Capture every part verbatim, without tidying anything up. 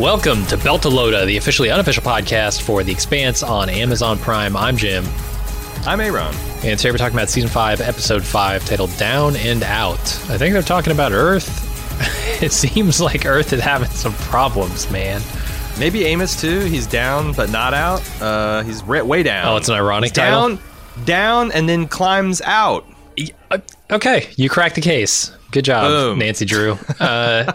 Welcome to Beltalowda, the officially unofficial podcast for The Expanse on Amazon Prime. I'm Jim. I'm Aaron. And today we're talking about Season five, Episode five, titled Down and Out. I think they're talking about Earth. It seems like Earth is having some problems, man. Maybe Amos, too. He's down, but not out. Uh, he's re- way down. Oh, it's an ironic he's title? Down, down, and then climbs out. Okay, you cracked the case. Good job, Boom. Nancy Drew. Uh,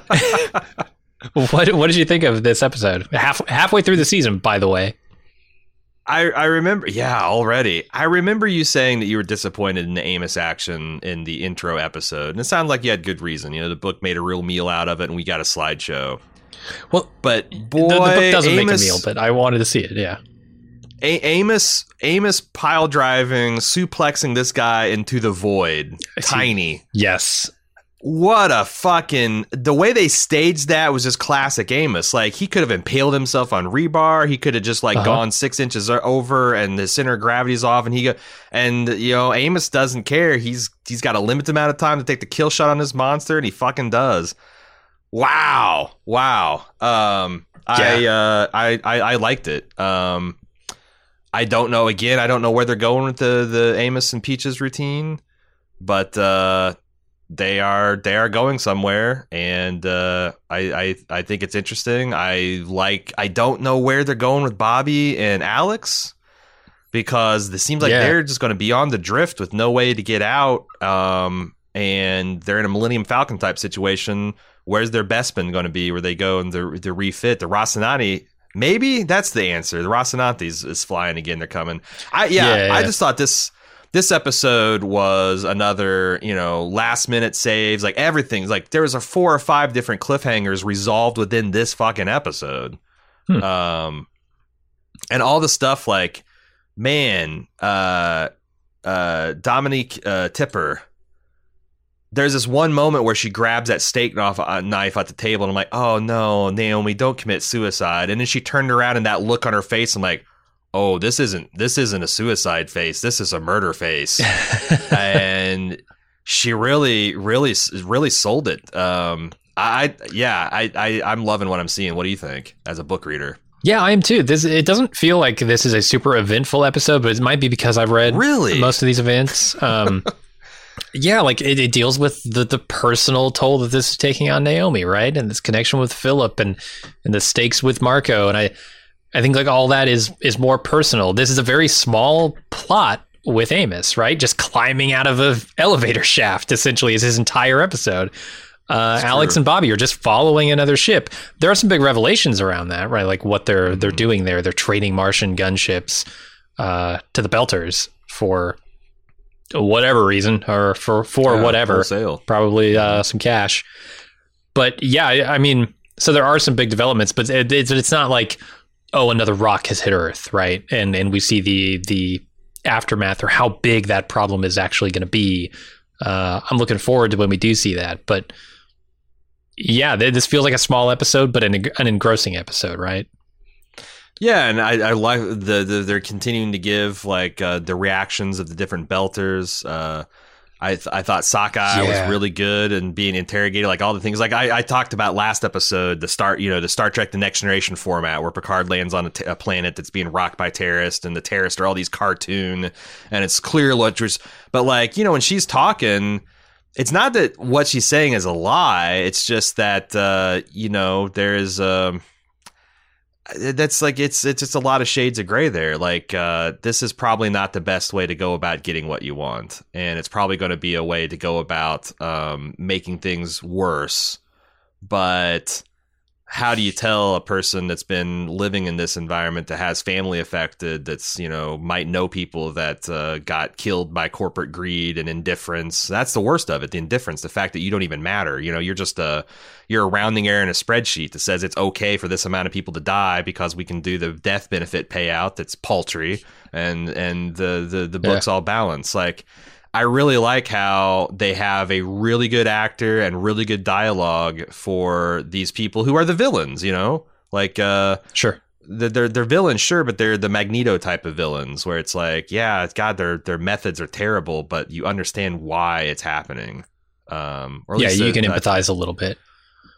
what what did you think of this episode? Half halfway through the season, by the way. I, I remember, yeah, already. I remember you saying that you were disappointed in the Amos action in the intro episode, and it sounded like you had good reason. You know, the book made a real meal out of it, and we got a slideshow. Well, but boy, the, the book doesn't Amos, make a meal, but I wanted to see it. Yeah, a- Amos, Amos, pile driving, suplexing this guy into the void, tiny. Yes. What a fucking... The way they staged that was just classic Amos. Like, he could have impaled himself on rebar. He could have just, like, uh-huh. gone six inches over and the center of gravity's off. And, he go, and you know, Amos doesn't care. He's He's got a limited amount of time to take the kill shot on this monster, and he fucking does. Wow. Wow. Um, I, yeah. uh, I, I, I liked it. Um, I don't know. Again, I don't know where they're going with the, the Amos and Peaches routine. But... uh They are they are going somewhere, and uh, I, I I think it's interesting. I like I don't know where they're going with Bobby and Alex, because it seems like yeah. they're just going to be on the drift with no way to get out. Um, and they're in a Millennium Falcon type situation. Where's their Bespin going to be? Where they go and they're, they're refit the Rocinante? Maybe that's the answer. The Rocinante is, is flying again. They're coming. I yeah, yeah, yeah. I just thought this. This episode was another, you know, last minute saves, like everything's like there was a four or five different cliffhangers resolved within this fucking episode. Hmm. Um, and all the stuff like, man, uh, uh, Dominique uh, Tipper. There's this one moment where she grabs that steak off a knife at the table, and I'm like, oh no, Naomi, don't commit suicide. And then she turned around and that look on her face, I'm like, oh, this isn't this isn't a suicide face. This is a murder face. And she really, really, really sold it. Um, I, yeah, I, I, I'm loving what I'm seeing. What do you think as a book reader? Yeah, I am too. This it doesn't feel like this is a super eventful episode, but it might be because I've read really most of these events. Um, yeah, like it, it deals with the, the personal toll that this is taking on Naomi, right? And this connection with Philip and and the stakes with Marco. And I. I think like all that is is more personal. This is a very small plot with Amos, right? Just climbing out of an elevator shaft, essentially, is his entire episode. Uh, Alex true. and Bobby are just following another ship. There are some big revelations around that, right? Like what they're mm-hmm. they're doing there. They're trading Martian gunships uh, to the Belters for whatever reason, or for for yeah, whatever, wholesale. Probably uh, some cash. But yeah, I, I mean, so there are some big developments, but it, it's it's not like, oh, another rock has hit Earth, right? And and we see the the aftermath, or how big that problem is actually going to be. Uh, I'm looking forward to when we do see that. But yeah, this feels like a small episode, but an, an engrossing episode, right? Yeah, and I, I like the, the they're continuing to give like uh, the reactions of the different Belters. Uh, I th- I thought Sockeye yeah. was really good and being interrogated, like all the things like I, I talked about last episode, the start, you know, the Star Trek The Next Generation format where Picard lands on a, t- a planet that's being rocked by terrorists, and the terrorists are all these cartoon, and it's clear what just, but like, you know, when she's talking, it's not that what she's saying is a lie. It's just that, uh, you know, there is, um, that's like it's it's just a lot of shades of gray there. Like uh, this is probably not the best way to go about getting what you want, and it's probably going to be a way to go about um, making things worse. But how do you tell a person that's been living in this environment that has family affected, that's, you know, might know people that uh, got killed by corporate greed and indifference? That's the worst of it, the indifference, the fact that you don't even matter. You know, you're just a you're a rounding error in a spreadsheet that says it's okay for this amount of people to die because we can do the death benefit payout that's paltry, and and the the, the book's yeah. all balanced. Like, I really like how they have a really good actor and really good dialogue for these people who are the villains, you know, like, uh, sure. They're, they're villains, sure, but they're the Magneto type of villains where it's like, yeah, God, their, their methods are terrible, but you understand why it's happening. Um, or at yeah, least you a, can a, empathize a little bit.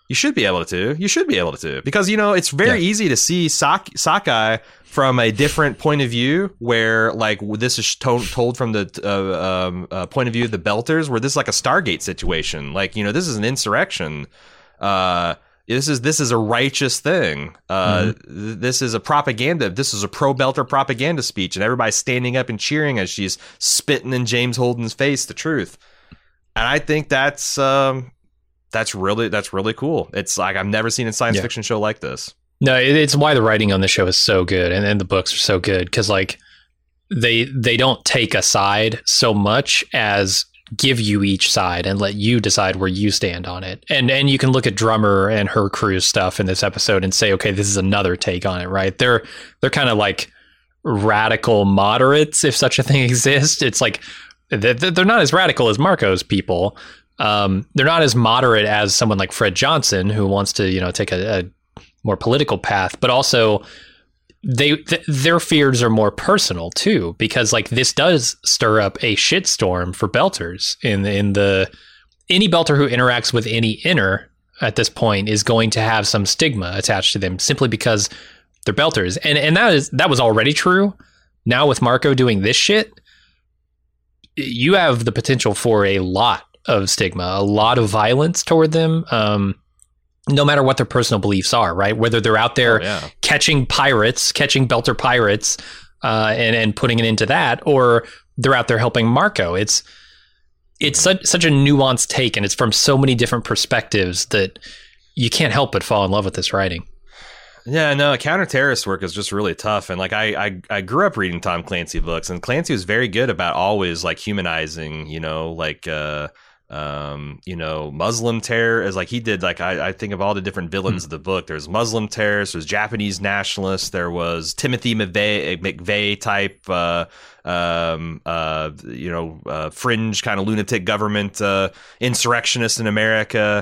You should be able to. You should be able to. Because, you know, it's very yeah. easy to see Sak- Sakai from a different point of view where, like, this is to- told from the uh, um, uh, point of view of the Belters, where this is like a Stargate situation. Like, you know, this is an insurrection. Uh, this is this is a righteous thing. Uh, mm-hmm. th- this is a propaganda. This is a pro-Belter propaganda speech. And everybody's standing up and cheering as she's spitting in James Holden's face the truth. And I think that's... Um, That's really that's really cool. It's like I've never seen a science yeah. fiction show like this. No, it, it's why the writing on the show is so good, and, and the books are so good because like they they don't take a side so much as give you each side and let you decide where you stand on it. And and you can look at Drummer and her crew's stuff in this episode and say, okay, this is another take on it, right? They're they're kind of like radical moderates, if such a thing exists. It's like they're, they're not as radical as Marco's people. Um, they're not as moderate as someone like Fred Johnson, who wants to, you know, take a, a more political path, but also they th- their fears are more personal too, because like this does stir up a shitstorm for Belters. In in the any Belter who interacts with any Inner at this point is going to have some stigma attached to them simply because they're Belters, and and that is that was already true. Now with Marco doing this shit, you have the potential for a lot of stigma, a lot of violence toward them, um, no matter what their personal beliefs are, right? Whether they're out there oh, yeah. catching pirates, catching Belter pirates, uh, and, and putting it into that, or they're out there helping Marco. It's it's such, such a nuanced take, and it's from so many different perspectives that you can't help but fall in love with this writing. Yeah, no, counter-terrorist work is just really tough. And like I, I I grew up reading Tom Clancy books, and Clancy was very good about always like humanizing, you know, like uh um you know Muslim terror is like he did like I, I think of all the different villains mm. of the book. There's Muslim terrorists, there's Japanese nationalists, there was Timothy McVeigh, McVeigh type uh um uh you know uh, fringe kind of lunatic government uh insurrectionists in America.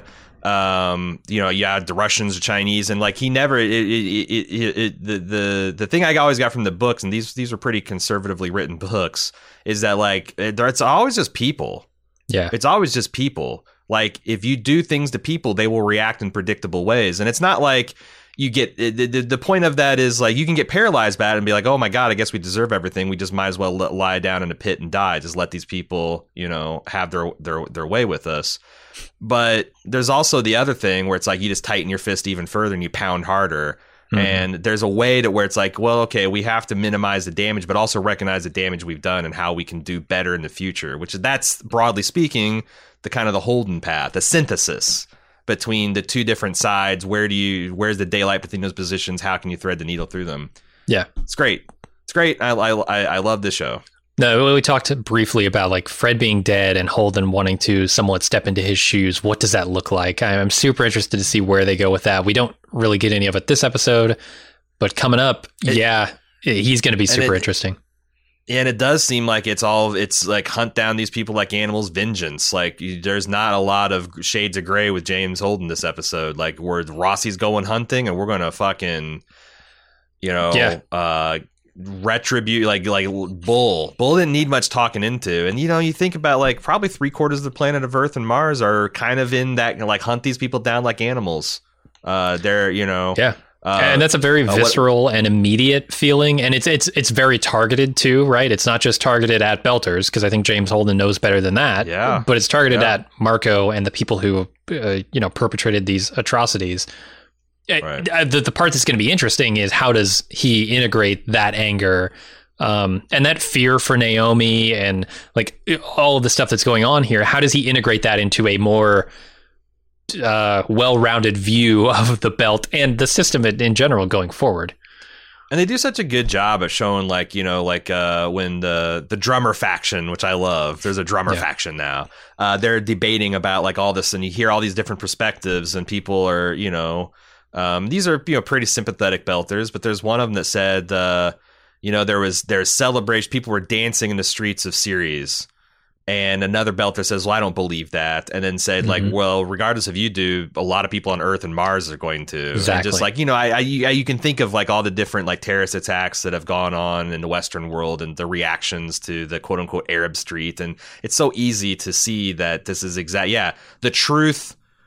Um, you know, you had the Russians, the Chinese, and like he never. It, it, it, it, it, the the the thing I always got from the books, and these these are pretty conservatively written books, is that like it's always just people. Yeah, it's always just people. Like if you do things to people, they will react in predictable ways, and it's not like you get the the, the point of that is like you can get paralyzed by it and be like, oh my god, I guess we deserve everything. We just might as well lie down in a pit and die. Just let these people, you know, have their their their way with us. But there's also the other thing where it's like you just tighten your fist even further and you pound harder. Mm-hmm. And there's a way to where it's like, well, okay, we have to minimize the damage, but also recognize the damage we've done and how we can do better in the future, which that's broadly speaking, the kind of the Holden path, the synthesis between the two different sides. Where do you, where's the daylight between those positions? How can you thread the needle through them? Yeah. It's great. It's great. I, I, I love this show. No, we talked briefly about like Fred being dead and Holden wanting to somewhat step into his shoes. What does that look like? I'm super interested to see where they go with that. We don't really get any of it this episode, but coming up, it, yeah, he's going to be super it, interesting. And it does seem like it's all, it's like hunt down these people like animals, vengeance. Like you, there's not a lot of shades of gray with James Holden this episode. Like where Rossi's going hunting and we're going to fucking, you know, yeah. uh, retribute like like bull bull didn't need much talking into. And you know, you think about like probably three quarters of the planet of Earth and Mars are kind of in that, like hunt these people down like animals. Uh they're, you know, yeah uh, and that's a very visceral uh, what, and immediate feeling, and it's it's it's very targeted too, right? It's not just targeted at Belters, because I think James Holden knows better than that. Yeah, but it's targeted yeah. at Marco and the people who uh, you know perpetrated these atrocities. Right. The, the part that's going to be interesting is how does he integrate that anger um, and that fear for Naomi and like all of the stuff that's going on here. How does he integrate that into a more uh, well-rounded view of the belt and the system in, in general going forward? And they do such a good job of showing, like, you know, like uh, when the the drummer faction, which I love, there's a drummer yeah. faction now. Uh, they're debating about like all this, and you hear all these different perspectives, and people are, you know. Um, these are, you know, pretty sympathetic Belters, but there's one of them that said, uh, you know, there was there's celebration. People were dancing in the streets of Ceres. And another Belter says, well, I don't believe that. And then said, mm-hmm. like, well, regardless of you do, a lot of people on Earth and Mars are going to. Exactly. And just like, you know, I, I, you can think of like all the different like terrorist attacks that have gone on in the Western world and the reactions to the quote unquote Arab street. And it's so easy to see that this is exact. Yeah, the truth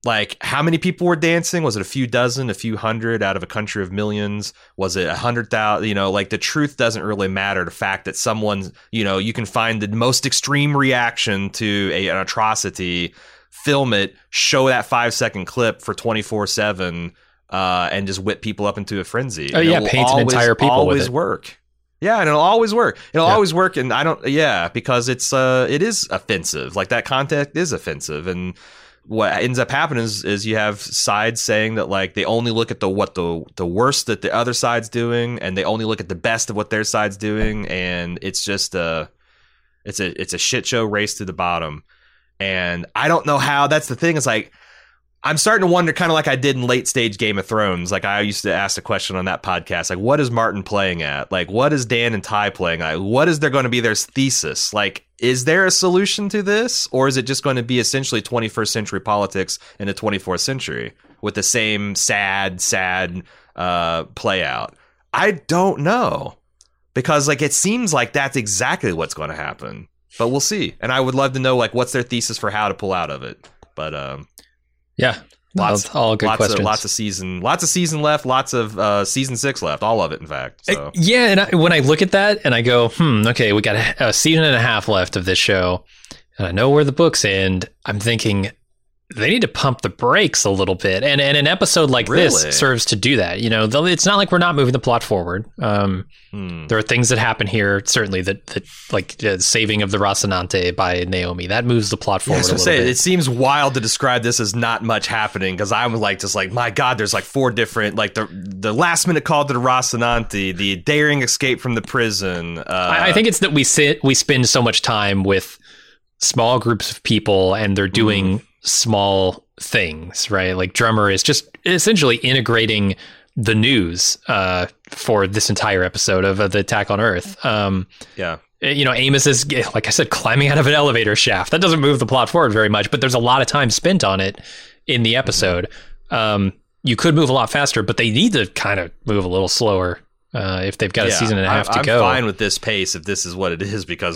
like, how many people were dancing? Was it a few dozen, a few hundred out of a country of millions? Was it a hundred thousand? You know, like, the truth doesn't really matter. The fact that someone, you know, you can find the most extreme reaction to a, an atrocity, film it, show that five second clip for twenty-four seven, uh, and just whip people up into a frenzy. Oh, and yeah, always, paint an entire people always with it. work. Yeah, and it'll always work. It'll Yeah. always work, and I don't. Yeah, because it's uh, it is offensive. Like, that content is offensive, and what ends up happening is, is you have sides saying that, like, they only look at the what the the worst that the other side's doing, and they only look at the best of what their side's doing, and it's just a it's a it's a shit show race to the bottom. And I don't know how. That's the thing. Is like, I'm starting to wonder, kind of like I did in late stage Game of Thrones. Like, I used to ask a question on that podcast, like, what is Martin playing at? Like, what is Dan and Ty playing at? What is there going to be their thesis? Like, is there a solution to this? Or is it just going to be essentially twenty-first century politics in the twenty-fourth century with the same sad, sad uh, play out? I don't know. Because, like, it seems like that's exactly what's going to happen. But we'll see. And I would love to know, like, what's their thesis for how to pull out of it. But, um... Yeah, lots, all, all good lots questions. Of, lots of season, lots of season left. Lots of uh, season six left. All of it, in fact. So. Uh, yeah, and I, when I look at that and I go, hmm, okay, we got a, a season and a half left of this show, and I know where the books end. I'm thinking they need to pump the brakes a little bit, and and an episode like Really? this serves to do that. You know, it's not like we're not moving the plot forward. Um, hmm. There are things that happen here, certainly that that like the saving of the Rocinante by Naomi, that moves the plot forward. Yeah, a little say, bit. it seems wild to describe this as not much happening, because I'm like just like, my God, there's like four different, like the the last minute call to the Rocinante, the daring escape from the prison. Uh, I, I think it's that we sit we spend so much time with small groups of people, and they're doing mm. small things, right? Like Drummer is just essentially integrating the news uh, for this entire episode of uh, the Attack on Earth. Um, yeah. You know, Amos is, like I said, climbing out of an elevator shaft. That doesn't move the plot forward very much, but there's a lot of time spent on it in the episode. Um, you could move a lot faster, but they need to kind of move a little slower uh, if they've got yeah, a season and a half I'm, to I'm go. I'm fine with this pace if this is what it is, because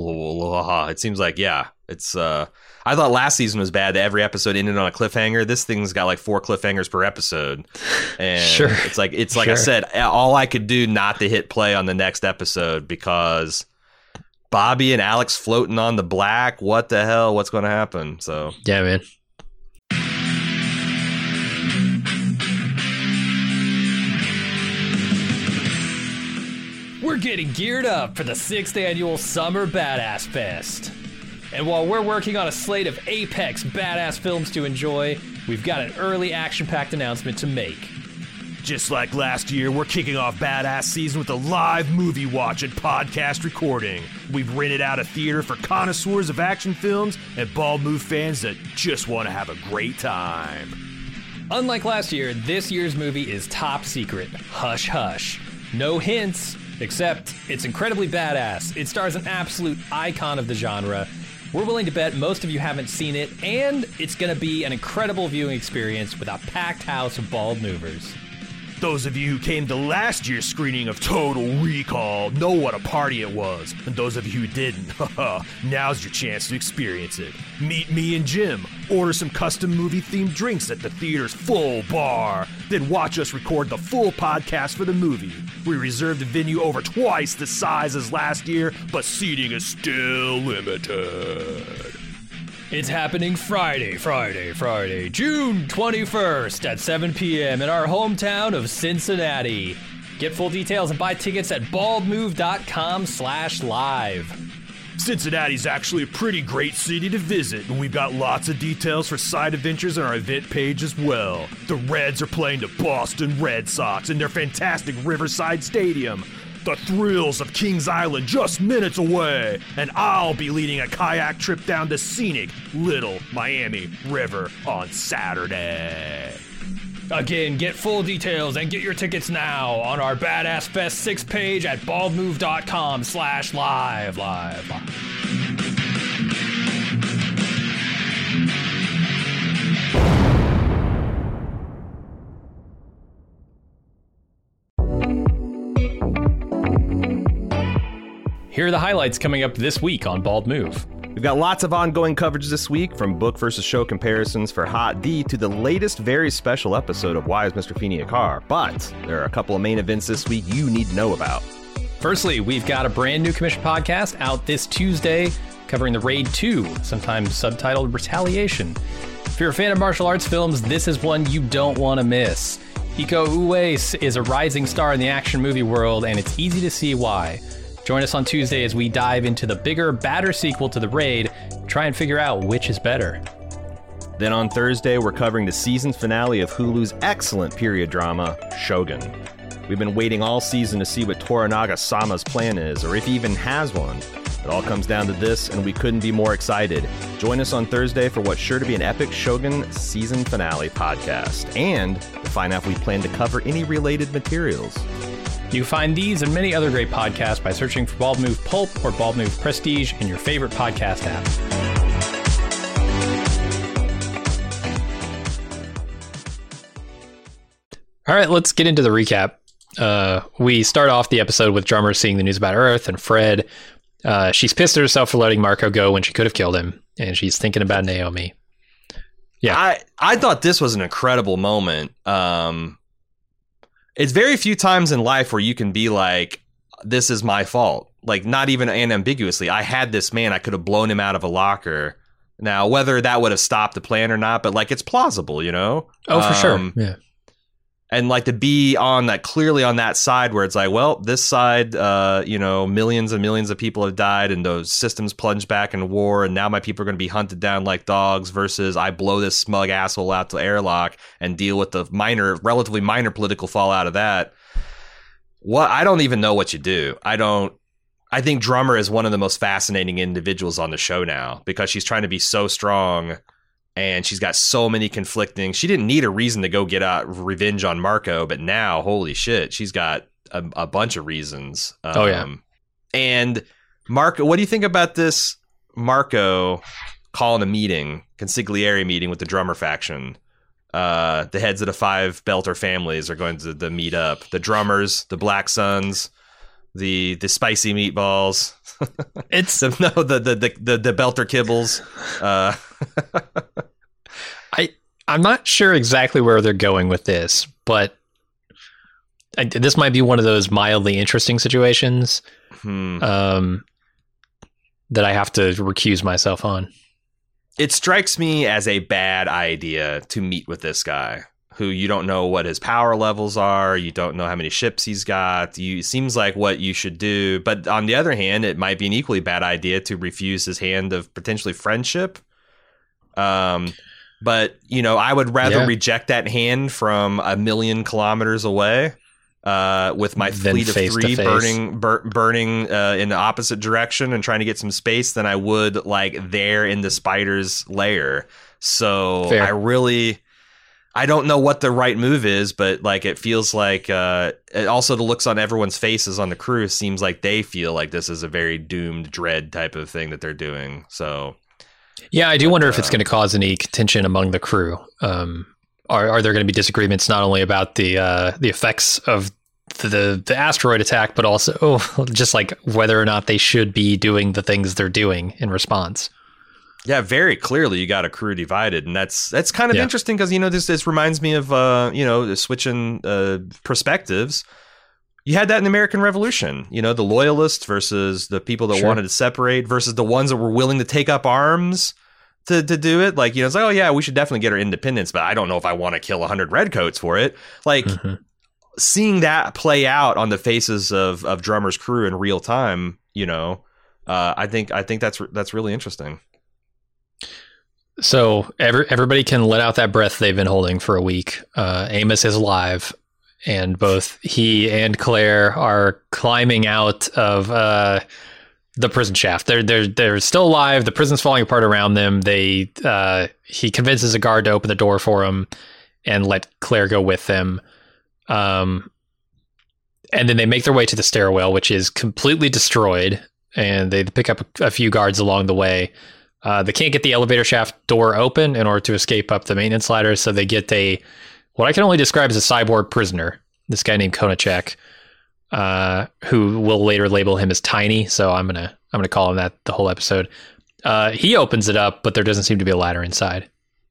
it seems like, yeah, it's... Uh, I thought last season was bad. Every episode ended on a cliffhanger. This thing's got like four cliffhangers per episode. And sure. it's like, it's like sure. I said, all I could do not to hit play on the next episode, because Bobby and Alex floating on the black. What the hell? What's going to happen? So, yeah, man. We're getting geared up for the sixth annual Summer Badass Fest. And while we're working on a slate of apex badass films to enjoy, we've got an early action-packed announcement to make. Just like last year, we're kicking off Badass Season with a live movie watch and podcast recording. We've rented out a theater for connoisseurs of action films and Bald Move fans that just want to have a great time. Unlike last year, this year's movie is top secret. Hush hush. No hints, except it's incredibly badass. It stars an absolute icon of the genre. We're willing to bet most of you haven't seen it, and it's going to be an incredible viewing experience with a packed house of bald movers. Those of you who came to last year's screening of Total Recall know what a party it was. And those of you who didn't, now's your chance to experience it. Meet me and Jim, order some custom movie-themed drinks at the theater's full bar, then watch us record the full podcast for the movie. We reserved a venue over twice the size as last year, but seating is still limited. It's happening Friday, Friday, Friday, June twenty-first at seven p.m. in our hometown of Cincinnati. Get full details and buy tickets at baldmove.com slash live. Cincinnati's actually a pretty great city to visit, and we've got lots of details for side adventures on our event page as well. The Reds are playing the Boston Red Sox in their fantastic Riverside Stadium. The thrills of Kings Island just minutes away, and I'll be leading a kayak trip down the scenic Little Miami River on Saturday. Again, get full details and get your tickets now on our Badass Fest six page at baldmove.com slash live, live, live. Here are the highlights coming up this week on Bald Move. We've got lots of ongoing coverage this week, from book versus show comparisons for Hot D to the latest very special episode of Why is Mister Feeney a Car? But there are a couple of main events this week you need to know about. Firstly, we've got a brand new commission podcast out this Tuesday covering the Raid two, sometimes subtitled Retaliation. If you're a fan of martial arts films, this is one you don't want to miss. Iko Uwais is a rising star in the action movie world, and it's easy to see why. Join us on Tuesday as we dive into the bigger, badder sequel to The Raid, try and figure out which is better. Then on Thursday, we're covering the season finale of Hulu's excellent period drama, Shogun. We've been waiting all season to see what Toranaga-sama's plan is, or if he even has one. It all comes down to this, and we couldn't be more excited. Join us on Thursday for what's sure to be an epic Shogun season finale podcast, and to find out if we plan to cover any related materials. You can find these and many other great podcasts by searching for Bald Move Pulp or Bald Move Prestige in your favorite podcast app. All right, let's get into the recap. Uh, we start off the episode with Drummer seeing the news about Earth and Fred. Uh, she's pissed at herself for letting Marco go when she could have killed him, and she's thinking about Naomi. Yeah, I, I thought this was an incredible moment. Um, it's very few times in life where you can be like, this is my fault. Like, not even unambiguously. I had this man. I could have blown him out of a locker. Now, whether that would have stopped the plan or not, but like, it's plausible, you know? Oh, for um, sure. Yeah. And like to be on that, clearly on that side where it's like, well, this side, uh, you know, millions and millions of people have died and those systems plunged back in war. And now my people are going to be hunted down like dogs, versus I blow this smug asshole out to airlock and deal with the minor, relatively minor political fallout of that. What, I don't even know what you do. I don't, I think Drummer is one of the most fascinating individuals on the show now, because she's trying to be so strong. And she's got so many conflicting. She didn't need a reason to go get out revenge on Marco, but now, holy shit, she's got a, a bunch of reasons. Um, oh yeah. And Marco, what do you think about this? Marco calling a meeting, consigliere meeting with the Drummer faction. Uh, the heads of the five Belter families are going to, to meet up. The Drummers, the Black Suns, the the spicy meatballs. It's the, no the the the the, the Belter kibbles. Uh, I I'm not sure exactly where they're going with this, but I, this might be one of those mildly interesting situations hmm. um, that I have to recuse myself on. It strikes me as a bad idea to meet with this guy, who you don't know what his power levels are. You don't know how many ships he's got. You, it seems like what you should do. But on the other hand, it might be an equally bad idea to refuse his hand of potentially friendship. Um, but, you know, I would rather yeah. reject that hand from a million kilometers away uh, with my Then fleet of face to three face. burning bur- burning uh, in the opposite direction and trying to get some space than I would like there in the spider's lair. So Fair. I really... I don't know what the right move is, but like it feels like uh, it also the looks on everyone's faces on the crew seems like they feel like this is a very doomed dread type of thing that they're doing. So yeah, I do but, wonder if it's uh, going to cause any contention among the crew. Um, are are there going to be disagreements not only about the uh, the effects of the, the the asteroid attack, but also oh, just like whether or not they should be doing the things they're doing in response? yeah, very clearly you got a crew divided, and that's that's kind of Yeah. interesting because you know this this reminds me of uh, you know switching uh, perspectives. You had that in the American Revolution, you know, the loyalists versus the people that Sure. wanted to separate versus the ones that were willing to take up arms to, to do it. Like, you know, it's like, oh, yeah, we should definitely get our independence, but I don't know if I want to kill one hundred redcoats for it. Like, Mhm. seeing that play out on the faces of, of Drummer's crew in real time, you know, uh, I think I think that's that's really interesting. So every, everybody can let out that breath they've been holding for a week. Uh, Amos is alive, and both he and Claire are climbing out of uh, the prison shaft. They're they're they're still alive. The prison's falling apart around them. They uh, he convinces a guard to open the door for him and let Claire go with them. Um, and then they make their way to the stairwell, which is completely destroyed, and they pick up a, a few guards along the way. Uh, they can't get the elevator shaft door open in order to escape up the maintenance ladder, so they get a what I can only describe as a cyborg prisoner. This guy named Konachek, uh, who will later label him as Tiny. So I'm gonna I'm gonna call him that the whole episode. Uh, he opens it up, but there doesn't seem to be a ladder inside.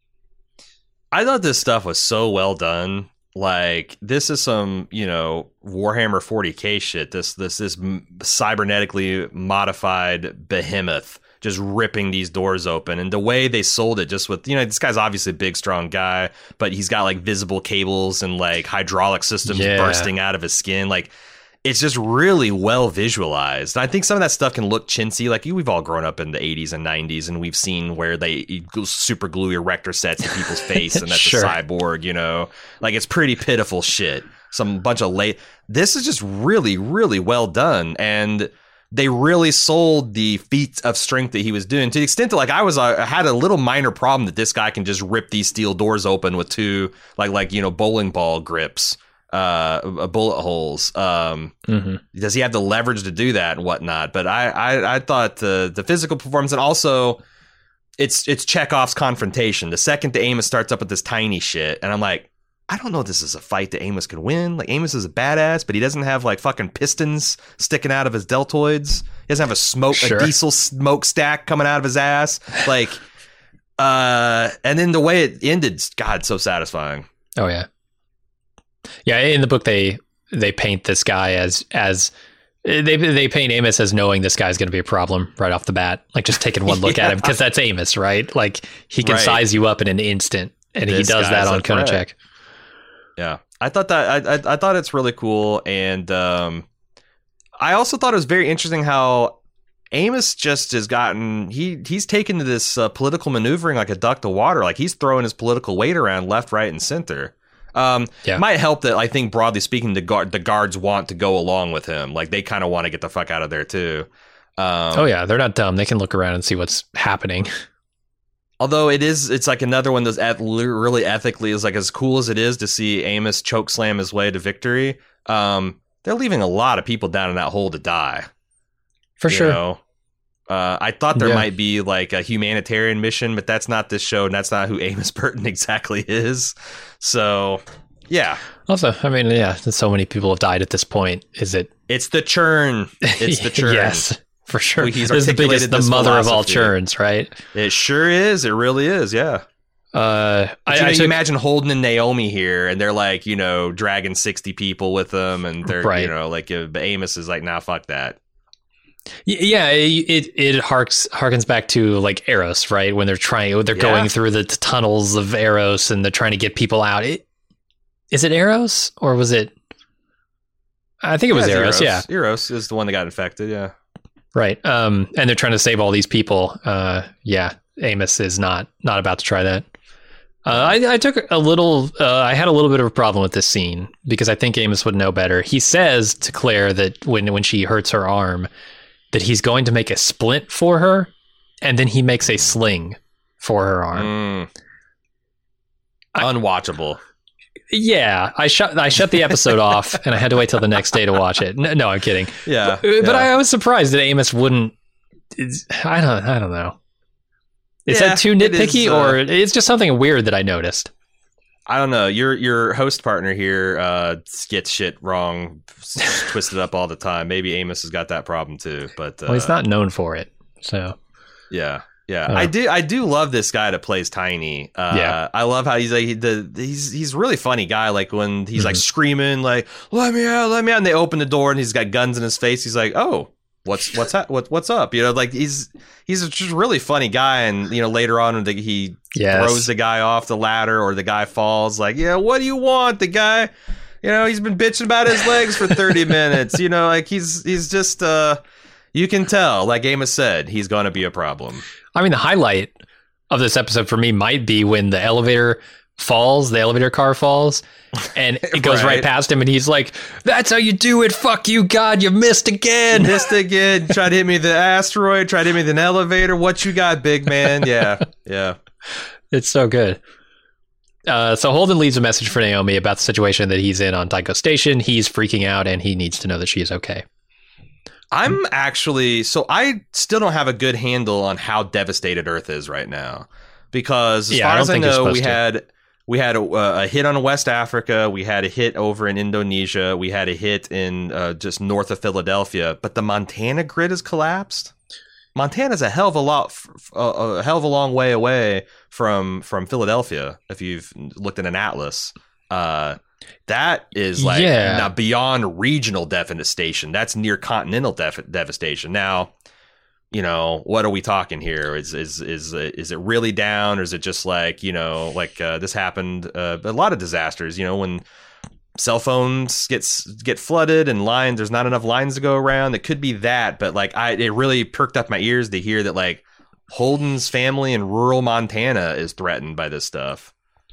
I thought this stuff was so well done. Like, this is some, you know, Warhammer forty K shit. This this this cybernetically modified behemoth just ripping these doors open, and the way they sold it, just with, you know, this guy's obviously a big, strong guy, but he's got like visible cables and like hydraulic systems yeah. bursting out of his skin. Like, it's just really well visualized. And I think some of that stuff can look chintzy. Like, we've all grown up in the eighties and nineties, and we've seen where they super glue erector sets to people's face, and that's sure. a cyborg, you know? Like, it's pretty pitiful shit. Some bunch of late. This is just really, really well done. And they really sold the feats of strength that he was doing, to the extent that, like, I was uh, had a little minor problem that this guy can just rip these steel doors open with two, like, like you know, bowling ball grips. Uh, bullet holes. Um, mm-hmm. Does he have the leverage to do that and whatnot? But I, I, I thought the the physical performance, and also it's it's Chekhov's confrontation. The second that Amos starts up with this tiny shit, and I'm like, I don't know if this is a fight that Amos can win. Like, Amos is a badass, but he doesn't have like fucking pistons sticking out of his deltoids. He doesn't have a smoke, sure. a diesel smokestack coming out of his ass. Like, uh, and then the way it ended, God, so satisfying. Oh yeah. Yeah, in the book they they paint this guy as as they they paint Amos as knowing this guy's going to be a problem right off the bat. Like, just taking one look yeah. at him, because that's Amos, right? Like, he can right. size you up in an instant, and this he does that on Konachek. Yeah, I thought that I, I I thought it's really cool, and um, I also thought it was very interesting how Amos just has gotten he he's taken to this uh, political maneuvering like a duck to water. Like, he's throwing his political weight around left, right, and center. Um, yeah. Might help that I think, broadly speaking, the guard the guards want to go along with him. Like, they kind of want to get the fuck out of there too. Um, oh yeah, they're not dumb. They can look around and see what's happening. Although it is, it's like another one that's eth- really ethically is like, as cool as it is to see Amos choke slam his way to victory. Um, they're leaving a lot of people down in that hole to die. For sure. Know? Uh, I thought there yeah. might be like a humanitarian mission, but that's not this show, and that's not who Amos Burton exactly is. So, yeah. Also, I mean, yeah, so many people have died at this point. Is it? It's the churn. It's the churn. Yes, for sure. He's this is the biggest, the mother philosophy. of all churns, right? It sure is. It really is. Yeah. Uh, I, you, know, I you took, imagine Holden and Naomi here, and they're like, you know, dragging sixty people with them, and they're, right. you know, like, uh, Amos is like, nah, fuck that. Yeah, it it harks harkens back to like Eros, right? When they're trying, they're yeah. going through the t- tunnels of Eros, and they're trying to get people out. It, is it Eros, or was it? I think it was yeah, Eros. Eros. Yeah, Eros is the one that got infected. Yeah, right. Um, and they're trying to save all these people. Uh, yeah, Amos is not not about to try that. Uh, I, I took a little. Uh, I had a little bit of a problem with this scene because I think Amos would know better. He says to Claire that when when she hurts her arm, that he's going to make a splint for her, and then he makes a sling for her arm. Mm. Unwatchable. I, yeah, I shut I shut the episode off, and I had to wait till the next day to watch it. No, no I'm kidding. Yeah, but, yeah. but I, I was surprised that Amos wouldn't. I don't. I don't know. Is yeah, that too nitpicky, it is, uh, or it's just something weird that I noticed? I don't know. Your your host partner here uh, gets shit wrong, twisted up all the time. Maybe Amos has got that problem too. But uh, well, he's not known for it. So yeah, yeah. I, I do I do love this guy that plays Tiny. Uh, yeah, I love how he's like the he's he's a really funny guy. Like when he's mm-hmm. like screaming like "Let me out, let me out!" and they open the door and he's got guns in his face. He's like, "Oh, what's what's ha- what, what's up?" You know, like he's he's just a really funny guy. And you know, later on, the, he yes. throws the guy off the ladder, or the guy falls. Like, yeah, what do you want? The guy, you know, he's been bitching about his legs for thirty minutes. You know, like he's he's just uh, you can tell. Like Amos said, he's going to be a problem. I mean, the highlight of this episode for me might be when the elevator falls, the elevator car falls, and it goes right. right past him, and he's like, "That's how you do it. Fuck you, God. You missed again. Missed again. Tried to hit me with the asteroid. Tried to hit me with an elevator. What you got, big man?" Yeah, yeah. It's so good. Uh, so Holden leaves a message for Naomi about the situation that he's in on Tycho Station. He's freaking out, and he needs to know that she is okay. I'm actually, so I still don't have a good handle on how devastated Earth is right now, because as yeah, far I as I know, we to. had we had a, a hit on West Africa, we had a hit over in Indonesia, we had a hit in uh, just north of Philadelphia, but the Montana grid has collapsed. Montana's a hell of a lot, a, a hell of a long way away from from Philadelphia. If you've looked at an atlas, uh, that is like Yeah. now beyond regional devastation. That's near continental def- devastation. Now, you know, what are we talking here? Is is is is it really down, or is it just like, you know, like uh, this happened? Uh, a lot of disasters, you know, when cell phones gets get flooded and lines, there's not enough lines to go around. It could be that, but like I, it really perked up my ears to hear that like Holden's family in rural Montana is threatened by this stuff.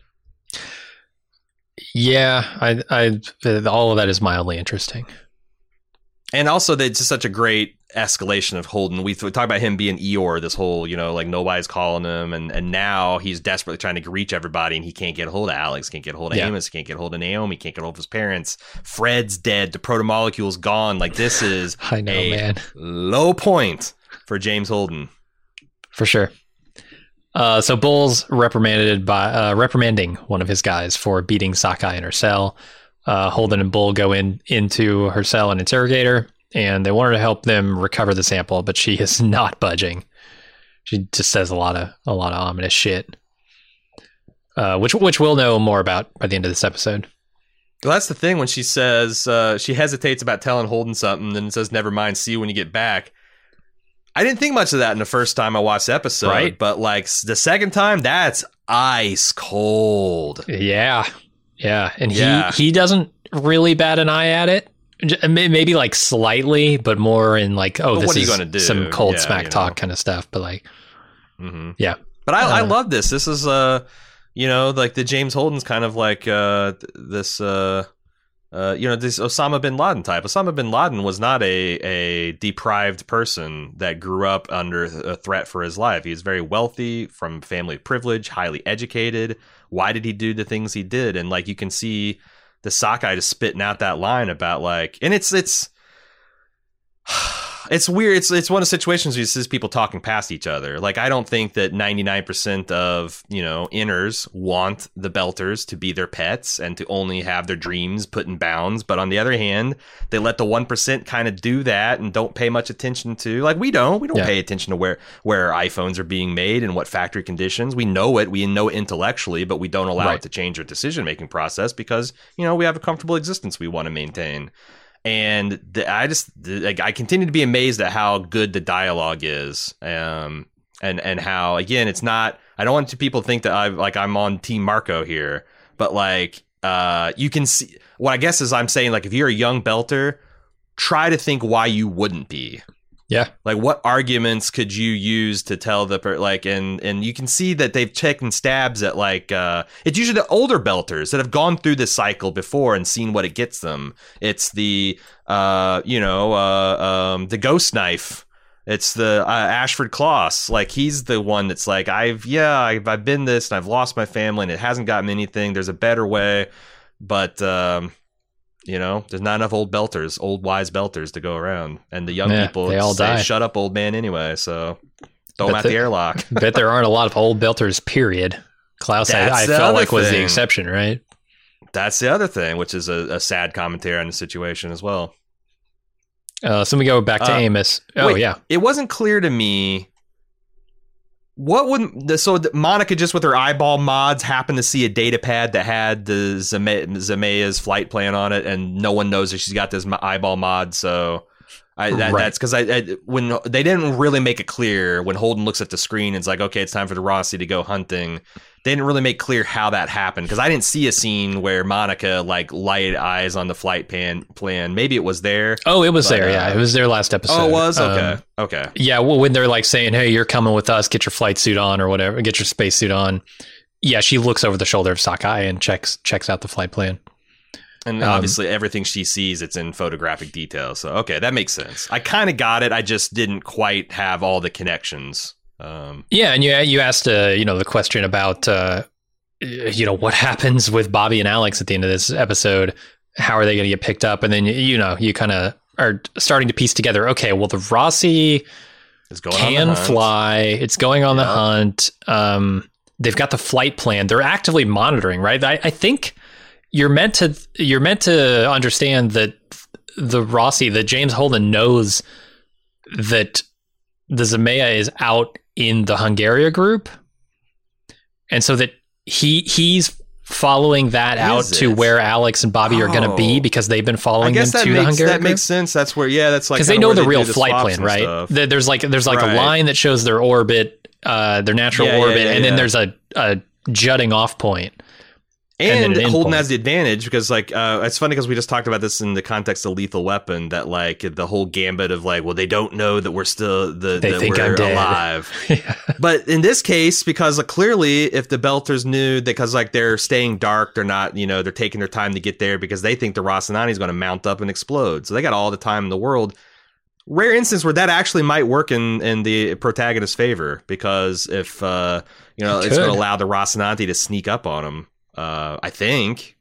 Yeah, I, I, all of that is mildly interesting. And also, it's just such a great escalation of Holden. We, we talk about him being Eeyore, this whole, you know, like nobody's calling him. And, and now he's desperately trying to reach everybody, and he can't get a hold of Alex, can't get a hold of Yeah. Amos, can't get a hold of Naomi, can't get a hold of his parents. Fred's dead. The proto-molecule's gone. Like, this is I know, a man. low point for James Holden. For sure. Uh, so Bull's reprimanded by uh, reprimanding one of his guys for beating Sockeye in her cell. Uh, Holden and Bull go in into her cell and interrogate her, and they want her to help them recover the sample, but she is not budging. She just says a lot of a lot of ominous shit, uh, which which we'll know more about by the end of this episode. Well, that's the thing when she says uh, she hesitates about telling Holden something, then says, "Never mind, see you when you get back." I didn't think much of that in the first time I watched the episode, Right. but like the second time, that's ice cold. Yeah, yeah, and Yeah. he he doesn't really bat an eye at it. J- may- Maybe like slightly, but more in like, oh, But this what are you is gonna do? some cold Yeah, smack you know. talk kind of stuff. But like, Mm-hmm. yeah, But I, I Uh, love this. This is, uh, you know, like the James Holden's kind of like uh, th- this, uh, uh, you know, this Osama bin Laden type. Osama bin Laden was not a, a deprived person that grew up under a threat for his life. He was very wealthy, from family privilege, highly educated. Why did he do the things he did? And like you can see the Sockeye just spitting out that line about like, and it's it's. It's weird. It's it's one of the situations where you see people talking past each other. Like, I don't think that ninety-nine percent of, you know, inners want the Belters to be their pets and to only have their dreams put in bounds. But on the other hand, they let the one percent kind of do that and don't pay much attention to, like we don't. We don't Yeah. pay attention to where, where iPhones are being made and what factory conditions. We know it. We know it intellectually, but we don't allow Right. it to change our decision-making process because, you know, we have a comfortable existence we want to maintain. And the, I just the, like I continue to be amazed at how good the dialogue is, um, and and how again it's not. I don't want people to think that I like I'm on Team Marco here, but like uh, you can see what I guess is I'm saying like if you're a young Belter, try to think why you wouldn't be. yeah, Like, what arguments could you use to tell the per- like, and and you can see that they've taken stabs at like, uh, it's usually the older Belters that have gone through this cycle before and seen what it gets them. It's the, uh, you know, uh, um, the Ghost Knife. It's the uh, Ashford Kloss. Like, he's the one that's like, I've, yeah, I've, I've been this and I've lost my family and it hasn't gotten me anything. There's a better way, but, um, you know, there's not enough old Belters, old wise Belters to go around, and the young Yeah, people they all say, die. "Shut up, old man." Anyway, so throw But them out the- the airlock. bet there aren't a lot of old Belters. Period. Klaus, I, That's I the felt other like was the thing. exception, right? That's the other thing, which is a, a sad commentary on the situation as well. Uh, so we go back to Uh, Amos. Oh wait. yeah, It wasn't clear to me. What would the, so the, Monica just with her eyeball mods happened to see a data pad that had the Zame, Zamea's flight plan on it, and no one knows that she's got this mo- eyeball mod. So I, that, Right. that's because I, I when they didn't really make it clear when Holden looks at the screen, it's like, okay, it's time for the Rossi to go hunting. They didn't really make clear how that happened because I didn't see a scene where Monica like light eyes on the flight pan plan. Maybe it was there. oh, it was But, there. Yeah, uh, it was there last episode. Oh, it was okay. Um, okay. Yeah, well, when they're like saying, "Hey, you're coming with us. Get your flight suit on, or whatever. Get your space suit on." Yeah, she looks over the shoulder of Sockeye and checks checks out the flight plan. And Um, obviously, everything she sees, it's in photographic detail. So, okay, that makes sense. I kind of got it. I just didn't quite have all the connections. Um, Yeah, and you you asked uh, you know the question about uh, you know what happens with Bobby and Alex at the end of this episode. How are they going to get picked up? And then you know you kind of are starting to piece together. Okay, well the Rossi it's going can on the hunt. fly. It's going on the Yeah. hunt. Um, they've got the flight plan. They're actively monitoring, right? I, I think you're meant to you're meant to understand that the Rossi, that James Holden knows that the Zemea is out in the Hungaria group, and so that he he's following that Is out to it? where Alex and Bobby are going to be Oh. because they've been I following them guess that to the makes Hungaria that group. makes sense. That's where yeah, that's like Because they kinda know where the real do flight swaps plan, and right? stuff. There- There's like there's like Right. a line that shows their orbit, uh, their natural Yeah, yeah, orbit, yeah, and then yeah. there's a, a jutting off point. and And, then an Holden endpoint. has the advantage because, like, uh, it's funny because we just talked about this in the context of Lethal Weapon. That, like, the whole gambit of like, well, they don't know that we're still the They that think we're I'm dead. alive. Yeah. But in this case, because uh, clearly, if the Belters knew, because like they're staying dark, they're not, you know, they're taking their time to get there because they think the Rocinante is going to mount up and explode. So they got all the time in the world. Rare instance where that actually might work in in the protagonist's favor, because if uh, you know, It it's going to could. allow the Rocinante to sneak up on them. Uh, I think.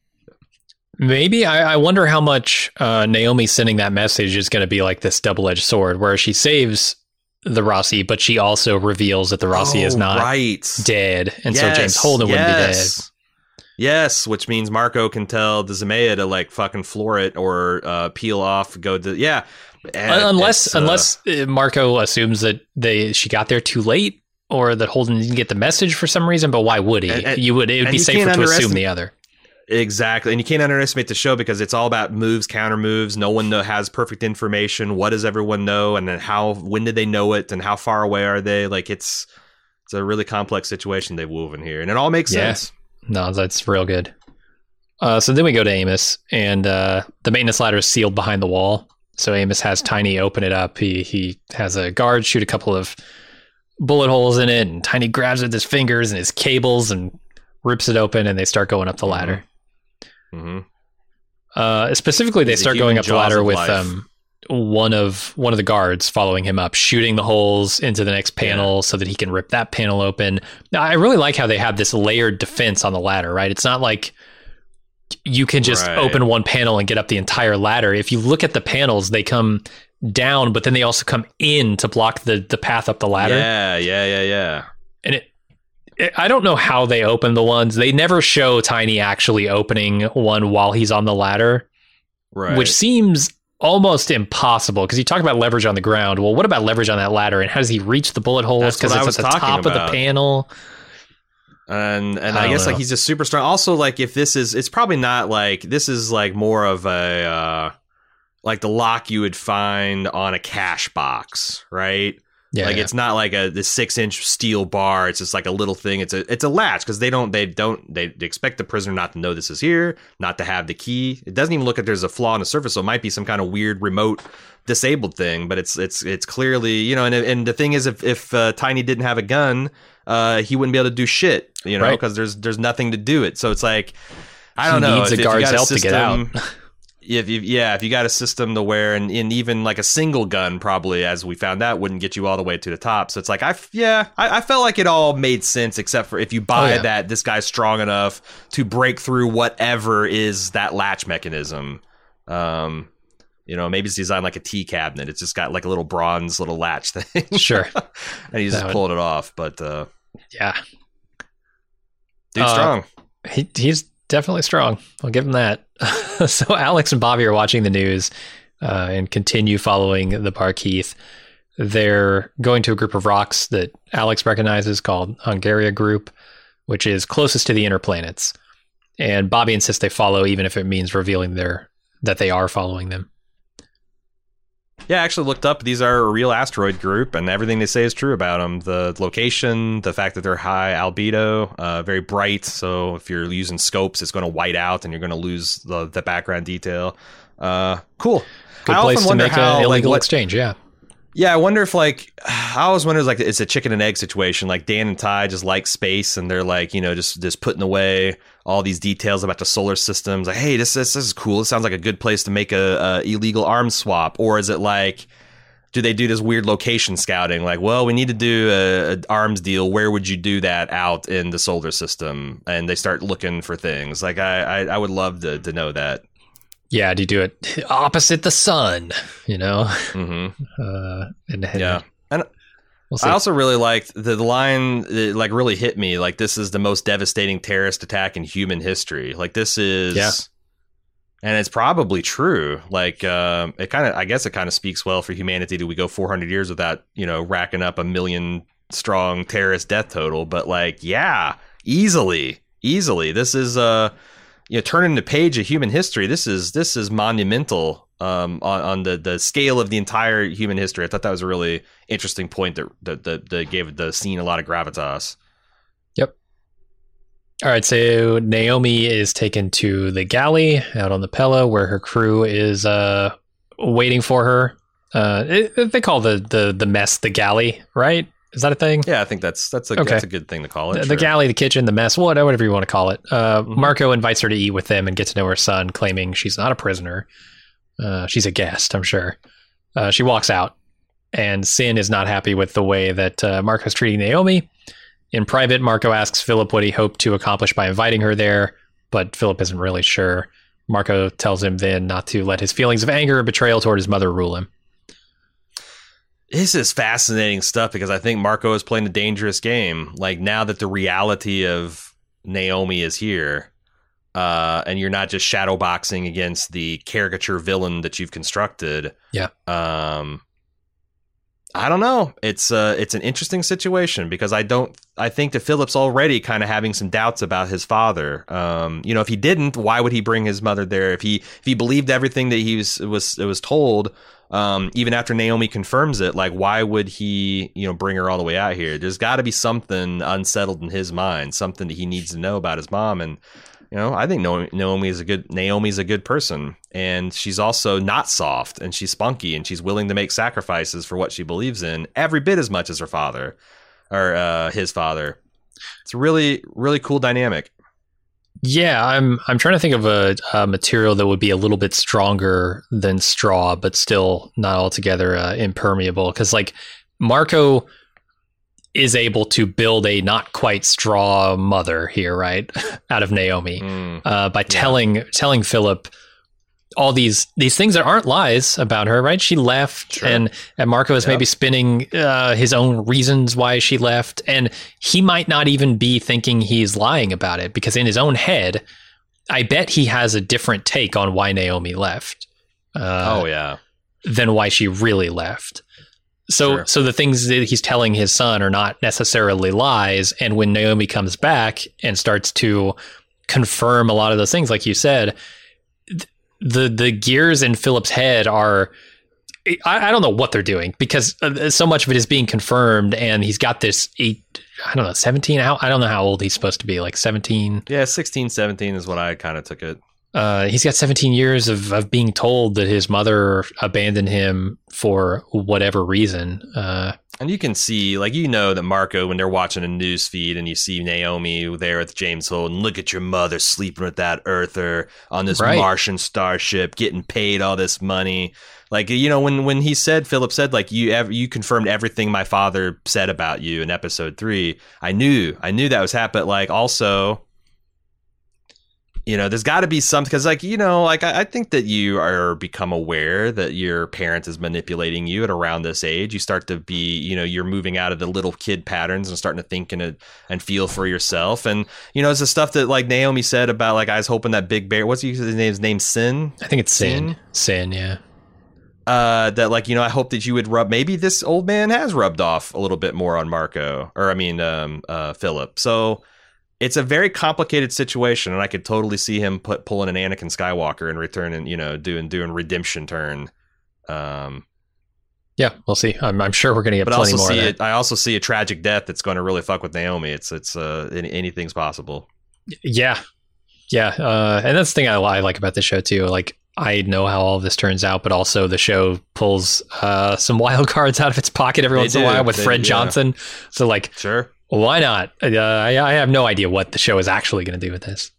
Maybe I, I wonder how much uh, Naomi sending that message is going to be like this double-edged sword, where she saves the Rossi, but she also reveals that the Rossi is Oh, not right. dead, and Yes, so James Holden wouldn't be dead. yes. Yes, which means Marco can tell the Zemea to like fucking floor it or uh, peel off, go to yeah. And unless it's, uh, unless uh, Marco assumes that they she got there too late, or that Holden didn't get the message for some reason. But why would he? And- and- you would. It would and be you safer can't to assume underestimate- the other. exactly, and you can't underestimate the show because it's all about moves, counter moves. No one know, has perfect information. What does everyone know, and then how? When did they know it, and how far away are they? Like it's it's a really complex situation they've woven here, and it all makes Yeah. sense. No, that's real good. Uh, so then we go to Amos, and uh, the maintenance ladder is sealed behind the wall. So Amos has Tiny open it up. He he has a guard shoot a couple of bullet holes in it, and Tiny grabs it with his fingers and his cables and rips it open, and they start going up the ladder. hmm Uh, specifically, they He's the start human going up the jaws ladder of with life. um, one of one of the guards following him up, shooting the holes into the next panel so that he can rip that panel open. Now, I really like how they have this layered defense on the ladder, right? It's not like you can just Right. open one panel and get up the entire ladder. If you look at the panels, they come down, but then they also come in to block the, the path up the ladder. Yeah, yeah, yeah, yeah. And it, it, I don't know how they open the ones. They never show Tiny actually opening one while he's on the ladder, Right. which seems almost impossible because you talk about leverage on the ground. Well, what about leverage on that ladder? And how does he reach the bullet holes? That's Because what I it's was at the talking top of about. the panel. and and I I, don't guess know. like he's just super strong. Also, like if this is, it's probably not like this is like more of a uh, like the lock you would find on a cash box, right? Yeah, like it's not like a the six inch steel bar. It's just like a little thing. It's a it's a latch because they don't they don't they, they expect the prisoner not to know this is here, not to have the key. It doesn't even look like there's a flaw in the surface, so it might be some kind of weird remote disabled thing. But it's it's it's clearly, you know. And and the thing is, if if uh, Tiny didn't have a gun, uh, he wouldn't be able to do shit, you know, Right. because there's there's nothing to do it. So it's like I don't He know. needs if, a if you guard's got a help to get out. system- If you, yeah, if you got a system to where, and, and even like a single gun, probably, as we found out, wouldn't get you all the way to the top. So it's like, I, f- yeah, I, I felt like it all made sense, except for if you buy Oh, yeah. that this guy's strong enough to break through whatever is that latch mechanism. Um, you know, maybe it's designed like a tea cabinet. It's just got like a little bronze little latch thing. Sure. And he's That just would- pulling it off. But uh, Yeah. dude's Uh, strong. He, he's definitely strong. I'll give him that. So Alex and Bobby are watching the news uh, and continue following the Park Heath. They're going to a group of rocks that Alex recognizes called Hungaria Group, which is closest to the inner planets. And Bobby insists they follow, even if it means revealing their that they are following them. Yeah, I actually looked up. These are a real asteroid group, and everything they say is true about them. The location, the fact that they're high albedo, uh, very bright. So if you're using scopes, it's going to white out, and you're going to lose the, the background detail. Uh, cool. Good I place often to wonder make how, an like, illegal what- exchange. Yeah. Yeah, I wonder if like I always wonder like it's a chicken and egg situation. Like Dan and Ty just like space, and they're like, you know, just just putting away all these details about the solar systems. Like, hey, this this, this is cool. It sounds like a good place to make a, a illegal arms swap. Or is it like, do they do this weird location scouting? Like, well, we need to do a, a arms deal. Where would you do that out in the solar system? And they start looking for things. Like, I I, I would love to to know that. Yeah. Do you do it opposite the sun? You know? hmm Uh, and, and Yeah. And we'll see. I also really liked the, the line that like really hit me. Like, this is the most devastating terrorist attack in human history. Like, this is, Yeah. And it's probably true. Like, um, it kind of, I guess it kind of speaks well for humanity that we go four hundred years without, you know, racking up a million strong terrorist death total. But like, yeah, easily, easily. This is, uh, you know, turning the page of human history. This is, this is monumental um, on, on the, the scale of the entire human history. I thought that was a really interesting point that, that, that, that gave the scene a lot of gravitas. Yep. All right, so Naomi is taken to the galley out on the Pella where her crew is uh, waiting for her. Uh, it, they call the, the the mess the galley, right? Is that a thing? Yeah, I think that's that's a Okay. that's a good thing to call it. The, sure. the galley, the kitchen, the mess, whatever, whatever you want to call it. Uh, Mhm. Marco invites her to eat with them and get to know her son, claiming she's not a prisoner. Uh, she's a guest, I'm sure. Uh, she walks out, and Sin is not happy with the way that uh, Marco's treating Naomi. In private, Marco asks Philip what he hoped to accomplish by inviting her there, but Philip isn't really sure. Marco tells him then not to let his feelings of anger or betrayal toward his mother rule him. This is fascinating stuff because I think Marco is playing a dangerous game. Like now that the reality of Naomi is here, uh, and you're not just shadowboxing against the caricature villain that you've constructed. Yeah. Um, I don't know. It's uh, it's an interesting situation because I don't. I think that Philip's already kind of having some doubts about his father. Um, you know, if he didn't, why would he bring his mother there? If he if he believed everything that he was was was told. Um, even after Naomi confirms it, like, why would he, you know, bring her all the way out here? There's got to be something unsettled in his mind, something that he needs to know about his mom. And, you know, I think Naomi is a good, Naomi's a good person. And she's also not soft and she's spunky and she's willing to make sacrifices for what she believes in every bit as much as her father or uh, his father. It's a really, really cool dynamic. Yeah, I'm I'm trying to think of a, a material that would be a little bit stronger than straw, but still not altogether uh, impermeable. Because like Marco is able to build a not quite straw mother here, right, out of Naomi Mm. uh, by telling telling Philip all these these things that aren't lies about her, right? She left, Sure. and and Marco is Yep. maybe spinning uh, his own reasons why she left, and he might not even be thinking he's lying about it because in his own head, I bet he has a different take on why Naomi left uh, oh, yeah. than why she really left. So Sure. so the things that he's telling his son are not necessarily lies, and when Naomi comes back and starts to confirm a lot of those things, like you said, the the gears in Philip's head are I, I don't know what they're doing because uh, so much of it is being confirmed, and he's got this eight I don't know seventeen how I don't know how old he's supposed to be, like seventeen. Yeah, sixteen, seventeen is what I kind of took it. Uh, he's got seventeen years of, of being told that his mother abandoned him for whatever reason. Uh, And you can see, like, you know that Marco, when they're watching a news feed and you see Naomi there with James Holden, look at your mother sleeping with that Earther on this Right. Martian starship, getting paid all this money. Like, you know, when, when he said, Philip said, like, you ev- you confirmed everything my father said about you in episode three. I knew, I knew that was happening. But, like, also, you know, there's got to be something, because, like, you know, like, I, I think that you are become aware that your parent is manipulating you at around this age. You start to be, you know, you're moving out of the little kid patterns and starting to think and, and feel for yourself. And, you know, it's the stuff that, like, Naomi said about, like, I was hoping that Big Bear, what's his name? His name's Sin? I think it's Sin. Sin? Sin, yeah. Uh, that, like, you know, I hope that you would rub, maybe this old man has rubbed off a little bit more on Marco, or I mean, um, uh, Philip. So it's a very complicated situation, and I could totally see him put, pulling an Anakin Skywalker and returning, you know, doing doing redemption turn. Um, Yeah, we'll see. I'm, I'm sure we're going to get but plenty also more see of that. it. I also see a tragic death that's going to really fuck with Naomi. It's it's uh, any, anything's possible. Yeah. Yeah. Uh, and that's the thing I, I like about the show, too. Like, I know how all of this turns out, but also the show pulls uh, some wild cards out of its pocket every They once in a do. while with They- Fred yeah. Johnson. So, like, Sure. why not? Uh, I, I have no idea what the show is actually going to do with this.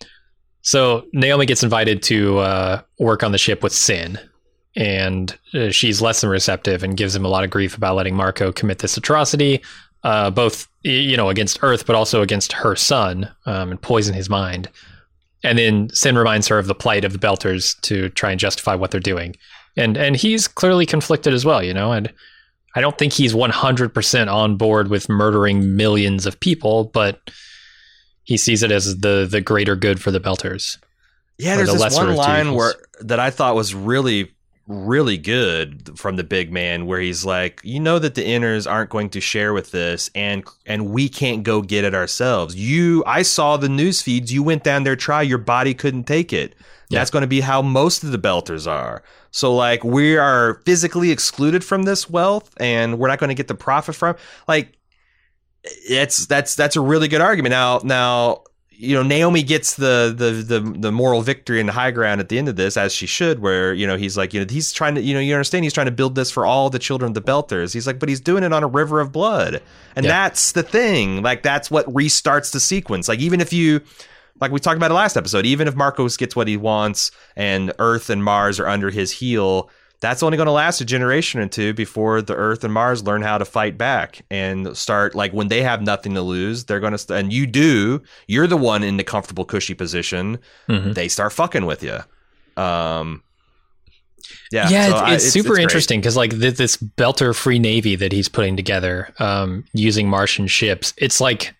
So Naomi gets invited to uh, work on the ship with Sin, and uh, she's less than receptive and gives him a lot of grief about letting Marco commit this atrocity, uh, both y- you know against Earth, but also against her son, um, and poison his mind. And then Sin reminds her of the plight of the Belters to try and justify what they're doing, and and he's clearly conflicted as well, you know, and. I don't think he's one hundred percent on board with murdering millions of people, but he sees it as the the greater good for the Belters. Yeah, there's this one line where that I thought was really, really good from the big man, where he's like, you know that the inners aren't going to share with this, and and we can't go get it ourselves. You, I saw the news feeds. You went down there, try. Your body couldn't take it. Yeah. That's going to be how most of the Belters are. So like we are physically excluded from this wealth, and we're not going to get the profit from. Like it's that's that's a really good argument. Now now. You know, Naomi gets the, the the the moral victory and the high ground at the end of this, as she should, where, you know, he's like, you know, he's trying to, you know, you understand, he's trying to build this for all the children of the Belters. He's like, but he's doing it on a river of blood. And yeah. that's the thing. Like, that's what restarts the sequence. Like, even if you, like we talked about it last episode, even if Marcos gets what he wants and Earth and Mars are under his heel, that's only going to last a generation or two before the Earth and Mars learn how to fight back and start, like, when they have nothing to lose, they're going to, st- and you do, you're the one in the comfortable, cushy position. Mm-hmm. They start fucking with you. Um, yeah. Yeah. So it's, I, it's it's super it's interesting because, like, th- this Belter free navy that he's putting together, um, using Martian ships, it's like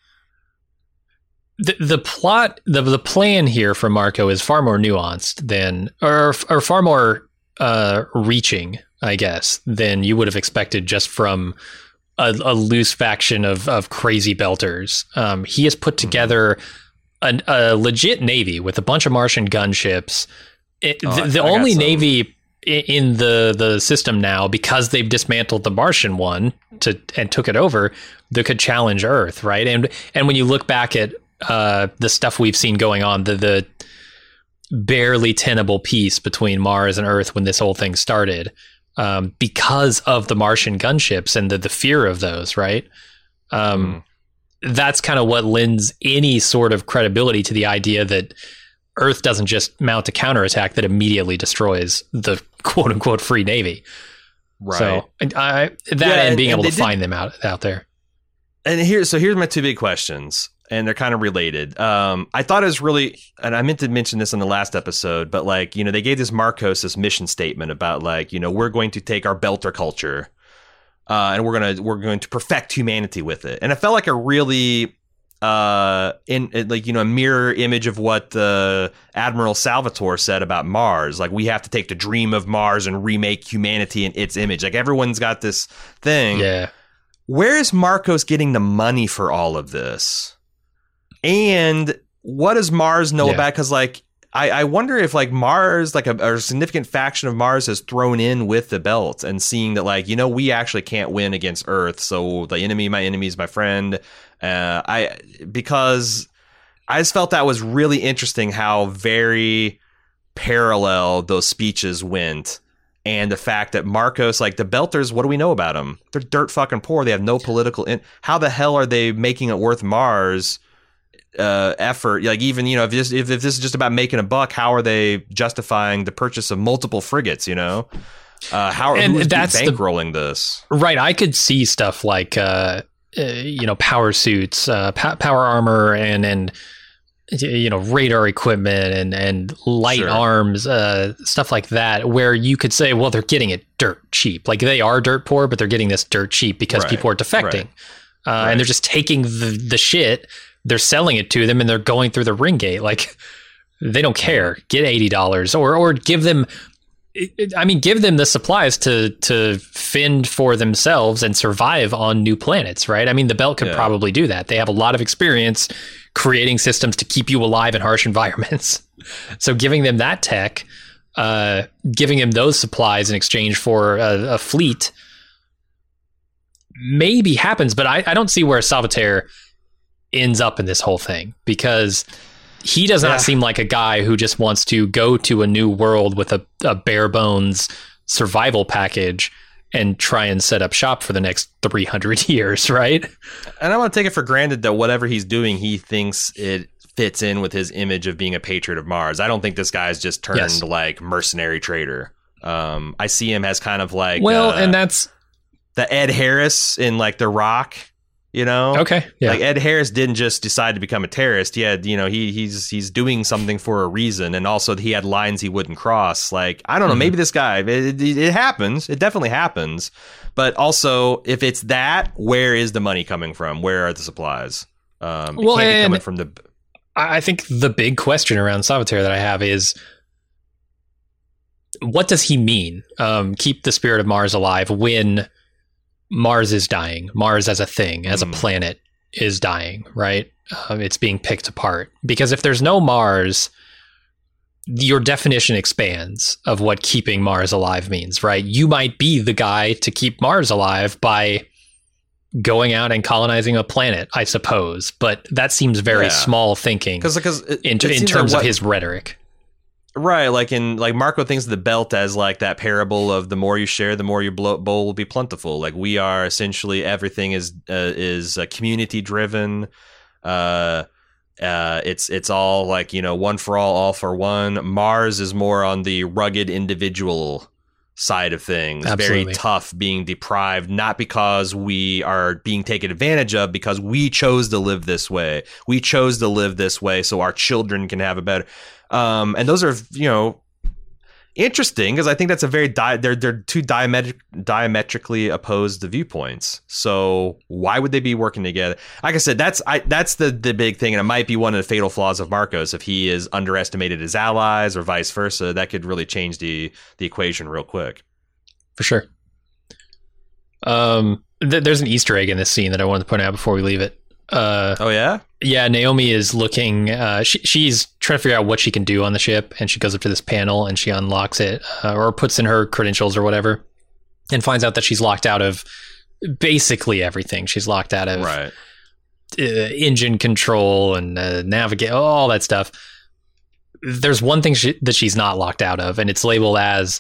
the, the plot, the, the plan here for Marco is far more nuanced than, or, or far more, uh reaching, I guess, than you would have expected just from a, a loose faction of of crazy Belters. Um, he has put together an, a legit navy with a bunch of Martian gunships. It, oh, the the only navy in the the system now, because they've dismantled the Martian one to and took it over, that could challenge Earth, right? And and when you look back at uh, the stuff we've seen going on, the the barely tenable peace between Mars and Earth when this whole thing started, um, because of the Martian gunships and the, the fear of those, right? Um, mm. That's kind of what lends any sort of credibility to the idea that Earth doesn't just mount a counterattack that immediately destroys the quote unquote free navy. Right. So I, that yeah, and being and able to find did, them out, out there. And here, so here's my two big questions. And they're kind of related. Um, I thought it was really, and I meant to mention this in the last episode, but like, you know, they gave this Marcos this mission statement about like, you know, we're going to take our Belter culture uh, and we're going to, we're going to perfect humanity with it. And it felt like a really, uh, in like, you know, a mirror image of what the Admiral Salvatore said about Mars. Like, we have to take the dream of Mars and remake humanity in its image. Like, everyone's got this thing. Yeah. Where is Marcos getting the money for all of this? And what does Mars know yeah. about? Because, like, I, I wonder if, like, Mars, like, a, a significant faction of Mars has thrown in with the belt and seeing that, like, you know, we actually can't win against Earth. So the enemy, my enemy is my friend. Uh, I because I just felt that was really interesting how very parallel those speeches went. And the fact that Marcos, like, the Belters, what do we know about them? They're dirt fucking poor. They have no political. In- how the hell are they making it worth Mars? Uh, effort, like, even, you know, if this if, if this is just about making a buck, how are they justifying the purchase of multiple frigates? You know, uh, how and who's that's bankrolling the, this? Right, I could see stuff like uh, uh you know, power suits, uh, pa- power armor, and and you know, radar equipment and and light sure. arms, uh, stuff like that, where you could say, well, they're getting it dirt cheap. Like, they are dirt poor, but they're getting this dirt cheap because right. people are defecting, right. Uh, right. and they're just taking the the shit. They're selling it to them and they're going through the ring gate. Like, they don't care. Get eighty dollars or, or give them, I mean, give them the supplies to, to fend for themselves and survive on new planets, right? I mean, the Belt could yeah. probably do that. They have a lot of experience creating systems to keep you alive in harsh environments. So giving them that tech, uh, giving them those supplies in exchange for a, a fleet maybe happens, but I, I don't see where Salvatore ends up in this whole thing, because he does not yeah. seem like a guy who just wants to go to a new world with a, a bare bones survival package and try and set up shop for the next three hundred years, right? And I want to take it for granted that whatever he's doing, he thinks it fits in with his image of being a patriot of Mars. I don't think this guy's just turned yes. like mercenary trader. Um, I see him as kind of like, well, uh, and that's the Ed Harris in like The Rock. You know, okay, yeah. Like, Ed Harris didn't just decide to become a terrorist. He had, you know, he he's he's doing something for a reason, and also he had lines he wouldn't cross. Like, I don't know, mm-hmm. maybe this guy, it, it, it happens, it definitely happens. But also, if it's that, where is the money coming from? Where are the supplies? Um, it well, can't be and coming from the. I think the big question around Savitar that I have is, what does he mean? Um, keep the spirit of Mars alive when Mars is dying. Mars as a thing, as mm. a planet, is dying, right? Um, it's being picked apart. Because if there's no Mars, your definition expands of what keeping Mars alive means, right? You might be the guy to keep Mars alive by going out and colonizing a planet, I suppose. But that seems very yeah. small thinking Cause, cause it, in, it in terms like what, of his rhetoric. Right, like in like Marco thinks of the belt as like that parable of the more you share, the more your bowl will be plentiful. Like we are essentially everything is uh, is uh, community driven. Uh, uh, it's it's all like, you know, one for all, all for one. Mars is more on the rugged individual side of things. Absolutely. Very tough, being deprived, not because we are being taken advantage of, because we chose to live this way. We chose to live this way so our children can have a better. Um, and those are, you know, interesting because I think that's a very di- they're they're two diametri- diametrically opposed viewpoints. So why would they be working together? Like I said, that's I that's the the big thing, and it might be one of the fatal flaws of Marcos. If he is underestimated his allies or vice versa, that could really change the the equation real quick. For sure. Um, th- there's an Easter egg in this scene that I wanted to point out before we leave it. Uh, oh yeah. Yeah, Naomi is looking, uh, she, she's trying to figure out what she can do on the ship, and she goes up to this panel and she unlocks it, uh, or puts in her credentials or whatever, and finds out that she's locked out of basically everything. She's locked out of right. uh, engine control and uh, navigate, all that stuff. There's one thing she, that she's not locked out of, and it's labeled as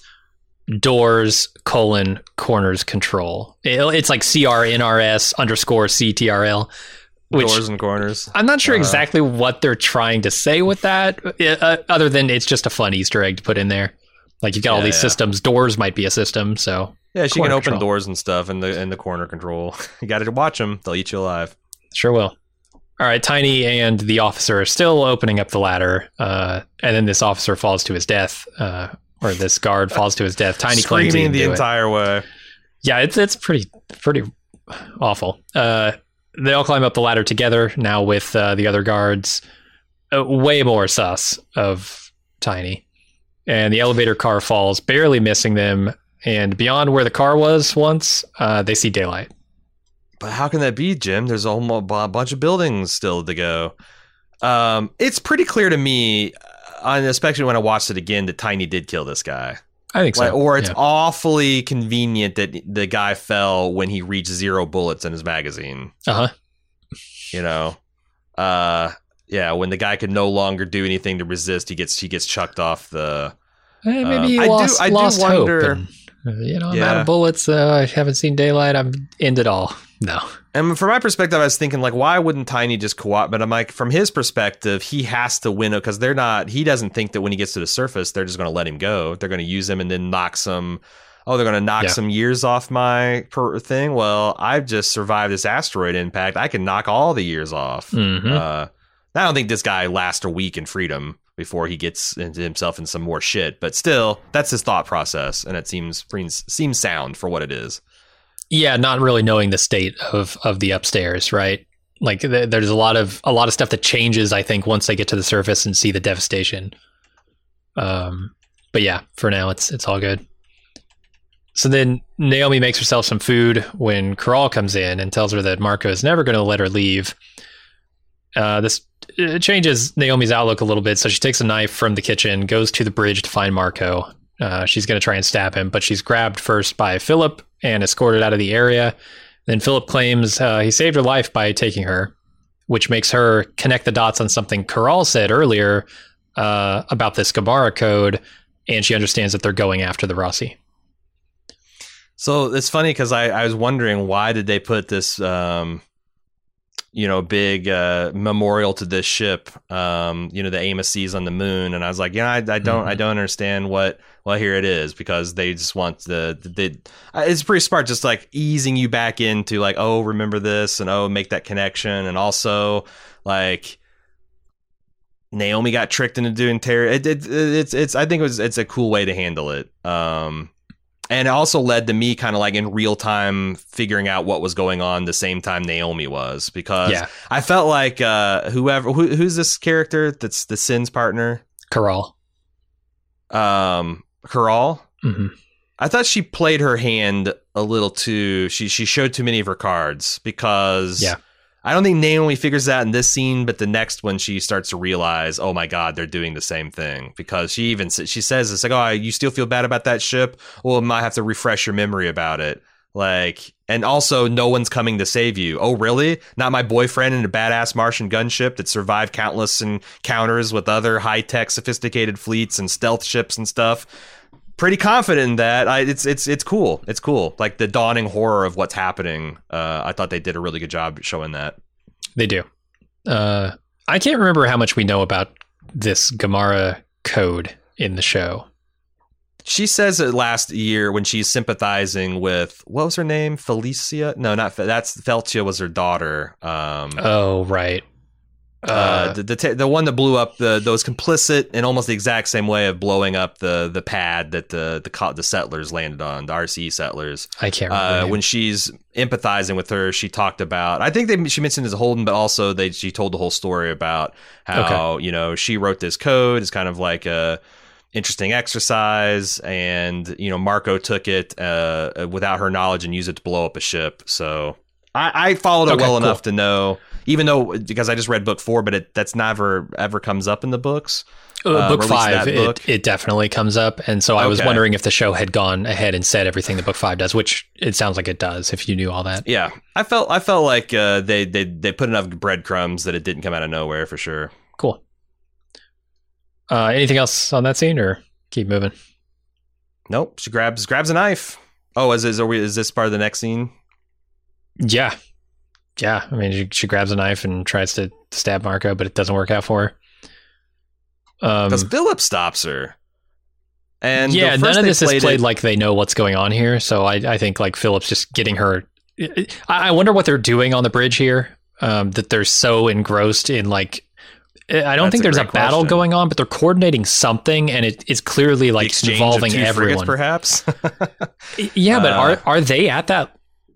doors, colon, corners control. It, it's like C R N R S underscore C T R L. Which, doors and corners. I'm not sure uh, exactly what they're trying to say with that, uh, other than it's just a fun Easter egg to put in there. Like you've got yeah, all these yeah. systems. Doors might be a system, so yeah, she can open control. doors and stuff in the in the corner control. You got to watch them; they'll eat you alive. Sure will. All right, Tiny and the officer are still opening up the ladder, uh, and then this officer falls to his death, uh, or this guard falls to his death. Tiny claims he screaming the didn't do entire it. way. Yeah, it's it's pretty pretty awful. Uh, They all climb up the ladder together, now with uh, the other guards. Uh, way more sus of Tiny. And the elevator car falls, barely missing them. And beyond where the car was once, uh, they see daylight. But how can that be, Jim? There's a whole b- bunch of buildings still to go. Um, it's pretty clear to me, uh, especially when I watched it again, that Tiny did kill this guy. I think so. Like, or it's yeah. awfully convenient that the guy fell when he reached zero bullets in his magazine. Uh-huh. You know? Uh, yeah, when the guy could no longer do anything to resist, he gets he gets chucked off the... Eh, maybe um, he I lost, do, I lost do wonder, hope. And, uh, you know, I'm yeah. out of bullets. Uh, I haven't seen daylight. I'm end it all. No. And from my perspective, I was thinking, like, why wouldn't Tiny just co-op? But I'm like, from his perspective, he has to win it because they're not, he doesn't think that when he gets to the surface, they're just going to let him go. They're going to use him and then knock some, oh, they're going to knock yeah. some years off my per thing. Well, I've just survived this asteroid impact. I can knock all the years off. Mm-hmm. Uh, I don't think this guy lasts a week in freedom before he gets into himself in some more shit. But still, that's his thought process. And it seems seems sound for what it is. Yeah, not really knowing the state of, of the upstairs, right? Like th- there's a lot of a lot of stuff that changes, I think, once they get to the surface and see the devastation. Um, but yeah, for now it's it's all good. So then Naomi makes herself some food when Caral comes in and tells her that Marco is never going to let her leave. Uh, this it changes Naomi's outlook a little bit, so she takes a knife from the kitchen, goes to the bridge to find Marco. Uh, she's going to try and stab him, but she's grabbed first by Philip and escorted out of the area. Then Philip claims uh, he saved her life by taking her, which makes her connect the dots on something Caral said earlier uh, about the Skabara code, and she understands that they're going after the Rossi. So it's funny because I, I was wondering, why did they put this, um, you know, big uh, memorial to this ship, um, you know, the Amos sees on the moon. And I was like, yeah, I, I don't mm-hmm. I don't understand what. Well, here it is, because they just want the, the, it's pretty smart, just like easing you back into like, oh, remember this, and oh, make that connection. And also like Naomi got tricked into doing terror. It, it, it's, it's, I think it was, it's a cool way to handle it. Um, And it also led to me kind of like in real time figuring out what was going on the same time Naomi was, because Yeah. I felt like uh, whoever who, who's this character that's the Sin's partner, Corral. um, Caral. hmm I thought she played her hand a little too. She she showed too many of her cards, because Yeah. I don't think Naomi figures that in this scene, but the next one she starts to realize, oh my God, they're doing the same thing, because she even sa- she says it's like, oh, you still feel bad about that ship? Well, I might have to refresh your memory about it. Like, and also no one's coming to save you. Oh, really? Not my boyfriend in a badass Martian gunship that survived countless encounters with other high tech, sophisticated fleets and stealth ships and stuff. Pretty confident in that. I, it's it's it's cool. It's cool. Like the dawning horror of what's happening. Uh, I thought they did a really good job showing that. They do. Uh, I can't remember how much we know about this Gamara code in the show. She says it last year when she's sympathizing with, what was her name? Felicia? No, not Fe- that's Felcia was her daughter. Um, Oh, right. uh, Uh, the the, t- the one that blew up the those complicit in almost the exact same way of blowing up the the pad that the the co- the settlers landed on, the R C settlers. I can't remember. Uh, her name. when she's empathizing with her, she talked about, I think they she mentioned as Holden, but also they she told the whole story about how you know she wrote this code. It's kind of like a interesting exercise, and you know Marco took it uh, without her knowledge and used it to blow up a ship. So I, I followed it Okay, well cool. enough to know, even though because I just read book four, but it that's never ever comes up in the books. Uh, uh, book or at least five, that it, book. it definitely comes up, and so I was Okay. wondering if the show had gone ahead and said everything that book five does, which it sounds like it does. If you knew all that, Yeah, I felt I felt like uh, they they they put enough breadcrumbs that it didn't come out of nowhere for sure. cool. Uh, anything else on that scene, or keep moving? Nope, she grabs grabs a knife. Oh, is is, are we, is this part of the next scene? Yeah, yeah. I mean, she, she grabs a knife and tries to stab Marco, but it doesn't work out for her. Um, Because Philip stops her. And yeah, the first none of they this is played played it- like they know what's going on here. So I, I think like Philip's just getting her. I, I wonder what they're doing on the bridge here. Um, that they're so engrossed in like. I don't That's think a there's a great battle question. going on, but they're coordinating something, and it, it's clearly the like exchange involving of two everyone. frigates, perhaps. Yeah, but Uh, are are they at that?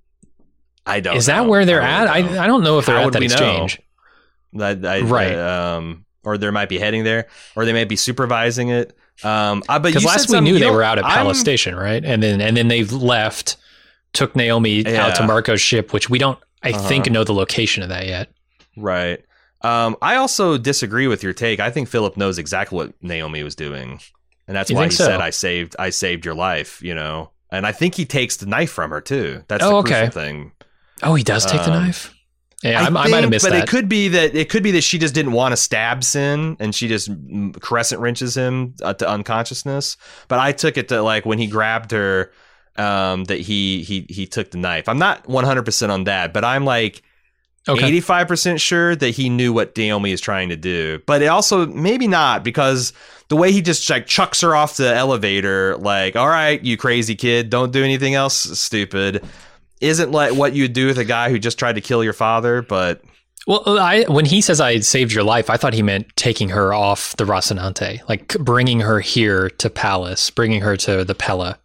I don't. Is that know. where they're I at? really I don't. I don't know if they're How at would that we know? exchange. I, I, Right. I, um, or they might be heading there, or they may be supervising it. Um, uh, but Because you last said we something- knew you they know, were out at Palace I'm- Station, right? And then and then they've left, took Naomi out to Yeah. Marco's ship, which we don't, I Uh-huh. think, know the location of that yet. Right. Um, I also disagree with your take. I think Philip knows exactly what Naomi was doing, and that's You why think he so? said, "I saved, I saved your life." You know, and I think he takes the knife from her too. That's Oh, the okay. crucial thing. Oh, he does take the Um, knife. Yeah, I, I, think, might have missed but that. it could be that it could be that she just didn't want to stab Sin, and she just mm, crescent wrenches him uh, to unconsciousness. But I took it to like when he grabbed her, um, that he he he took the knife. I'm not one hundred percent on that, but I'm like Okay. eighty-five percent sure that he knew what Naomi is trying to do. But it also maybe not, because the way he just like chucks her off the elevator, like, all right, you crazy kid, don't do anything else stupid, isn't like what you'd do with a guy who just tried to kill your father. But Well, I when he says I saved your life, I thought he meant taking her off the Rocinante, like bringing her here to Palace, bringing her to the Pella.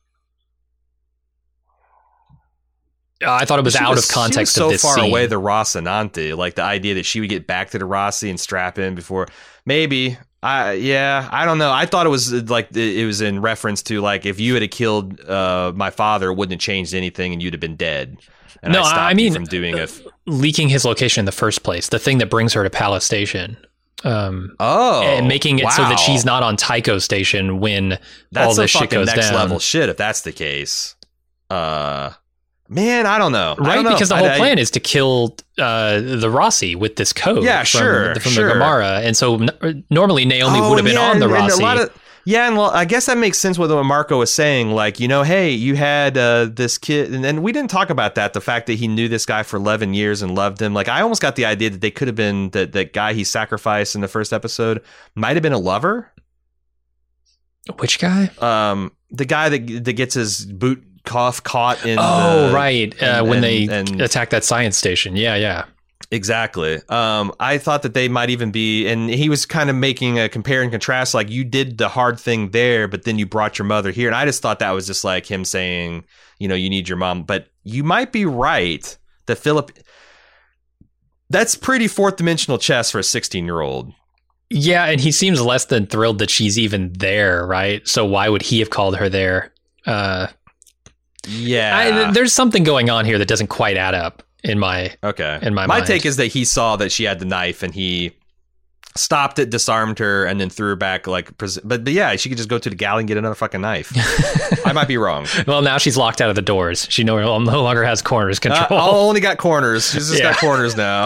Uh, I thought it was she out was- of context she was of this so far scene. away the Rocinante, like the idea that she would get back to the Rossi and strap in before maybe. I yeah, I don't know. I thought it was uh, like it it was in reference to like if you had killed uh, my father, it wouldn't have changed anything, and you'd have been dead. And No, I, stopped I you mean, from doing a. Leaking his location in the first place, the thing that brings her to Palace Station. Um, Oh, and making it so wow. that she's not on Tycho Station when That's all some this shit fucking goes next down. level shit. If that's the case, uh, man, I don't know. I Right, don't know. because the I- whole I- plan is to kill uh, the Rossi with this code. Yeah, from, sure, from sure. the Gamara, and so n- normally Naomi Oh, would have been yeah, on the and- and Rossi. a lot of- yeah, and well, I guess that makes sense with what Marco was saying. Like, you know, hey, you had uh, this kid, and, and we didn't talk about that. The fact that he knew this guy for eleven years and loved him. Like, I almost got the idea that they could have been that that guy he sacrificed in the first episode might have been a lover. Which guy? Um, the guy that that gets his boot cuff caught in. Oh, the, right. Uh, and- when and- they and- attack that science station. Yeah, yeah. Exactly. Um, I thought that they might even be, and he was kind of making a compare and contrast, like you did the hard thing there, but then you brought your mother here. And I just thought that was just like him saying, you know, you need your mom. But you might be right that Philip, that's pretty fourth dimensional chess for a sixteen year old. Yeah. And he seems less than thrilled that she's even there. Right. So why would he have called her there? Uh, yeah. I, there's something going on here that doesn't quite add up. In my okay, in my my mind. take is that he saw that she had the knife and he stopped it, disarmed her, and then threw her back. Like, but, but yeah, she could just go to the galley and get another fucking knife. I might be wrong. Well, now she's locked out of the doors. She no, no longer has corners control. Uh, only got corners. She's just yeah. got corners now.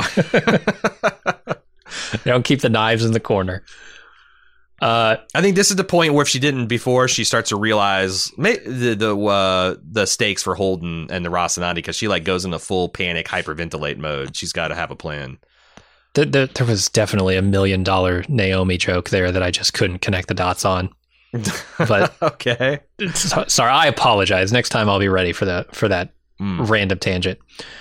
They don't keep the knives in the corner. Uh, I think this is the point where if she didn't before, she starts to realize may, the the uh, the stakes for Holden and the Rocinante, because she like goes into full panic, hyperventilate mode. She's got to have a plan. There, there, there was definitely a million dollar Naomi joke there that I just couldn't connect the dots on. But okay, so, sorry, I apologize. Next time I'll be ready for that for that mm. random tangent.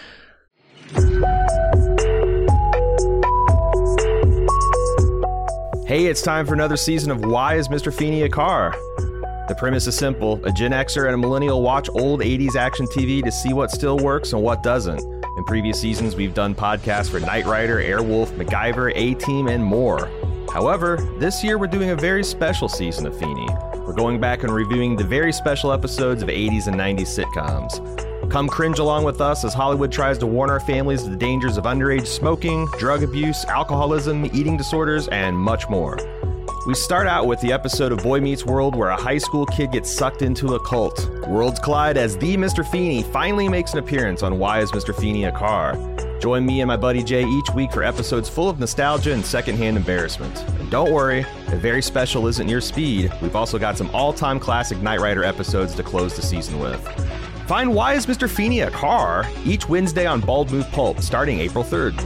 Hey, it's time for another season of Why is Mister Feeney a Car? The premise is simple. A Gen Xer and a millennial watch old eighties action T V to see what still works and what doesn't. In previous seasons, we've done podcasts for Knight Rider, Airwolf, MacGyver, A-Team, and more. However, this year we're doing a very special season of Feeney. We're going back and reviewing the very special episodes of eighties and nineties sitcoms. Come cringe along with us as Hollywood tries to warn our families of the dangers of underage smoking, drug abuse, alcoholism, eating disorders, and much more. We start out with the episode of Boy Meets World where a high school kid gets sucked into a cult. Worlds collide as the Mister Feeney finally makes an appearance on Why is Mister Feeney a Car? Join me and my buddy Jay each week for episodes full of nostalgia and secondhand embarrassment. And don't worry, if very special isn't your speed, we've also got some all-time classic Knight Rider episodes to close the season with. Find Why is Mister Feeney a Car? Each Wednesday on Bald Move Pulp, starting April third.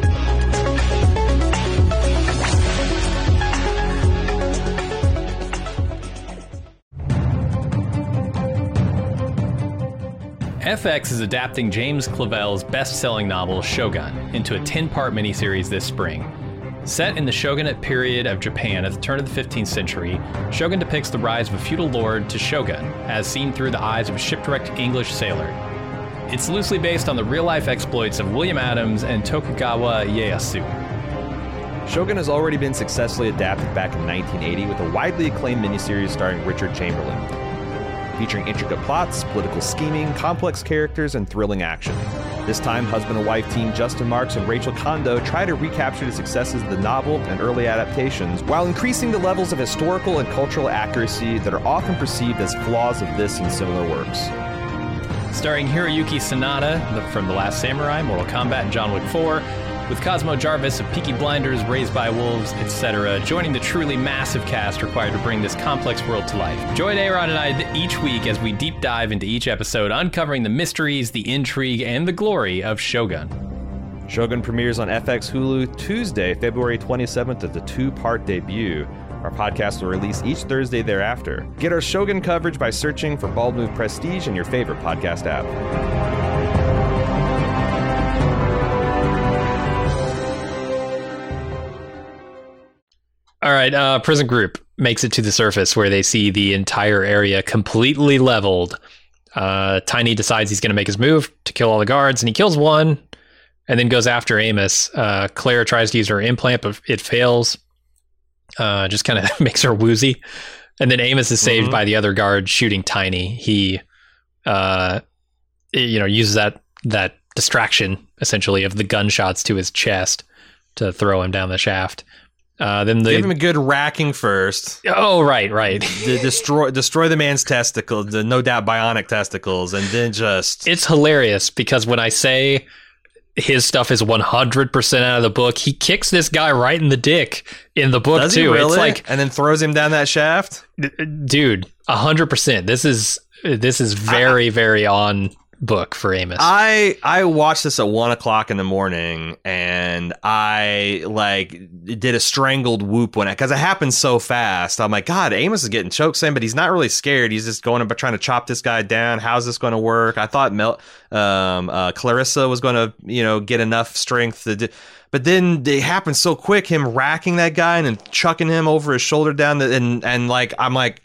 F X is adapting James Clavell's best-selling novel Shogun into a ten-part miniseries this spring. Set in the shogunate period of Japan at the turn of the fifteenth century, Shogun depicts the rise of a feudal lord to shogun, as seen through the eyes of a shipwrecked English sailor. It's loosely based on the real-life exploits of William Adams and Tokugawa Ieyasu. Shogun has already been successfully adapted back in nineteen eighty with a widely acclaimed miniseries starring Richard Chamberlain, featuring intricate plots, political scheming, complex characters, and thrilling action. This time, husband and wife team Justin Marks and Rachel Kondo try to recapture the successes of the novel and early adaptations while increasing the levels of historical and cultural accuracy that are often perceived as flaws of this and similar works. Starring Hiroyuki Sanada from The Last Samurai, Mortal Kombat, and John Wick four, with Cosmo Jarvis of Peaky Blinders, Raised by Wolves, et cetera, joining the truly massive cast required to bring this complex world to life. Join Aaron and I each week as we deep dive into each episode, uncovering the mysteries, the intrigue, and the glory of Shogun. Shogun premieres on F X Hulu Tuesday, February twenty-seventh as the two-part debut. Our podcast will release each Thursday thereafter. Get our Shogun coverage by searching for Bald Move Prestige in your favorite podcast app. All right, uh, Prison Group makes it to the surface where they see the entire area completely leveled. Uh, Tiny decides he's going to make his move to kill all the guards, and he kills one, and then goes after Amos. Uh, Claire tries to use her implant, but it fails. Uh, just kind of makes her woozy. And then Amos is saved mm-hmm. by the other guard shooting Tiny. He, uh, you know, uses that that distraction, essentially, of the gunshots to his chest to throw him down the shaft. Uh, then they give him a good racking first. Oh, right, right. the, destroy destroy the man's testicles, the no doubt bionic testicles, and then just... It's hilarious because when I say his stuff is one hundred percent out of the book, he kicks this guy right in the dick in the book, Does too. He really? It's like, and then throws him down that shaft? D- dude, one hundred percent. This is, this is very, I, very on book for Amos. I I watched this at one o'clock in the morning, and I like did a strangled whoop when it because it happened so fast. I'm like, God, Amos is getting choked, but he's not really scared. He's just going about trying to chop this guy down. How's this going to work? I thought Mel, um, uh, Clarissa was going to, you know, get enough strength to do. But then it happened so quick, him racking that guy and then chucking him over his shoulder down. The, and, and like, I'm like,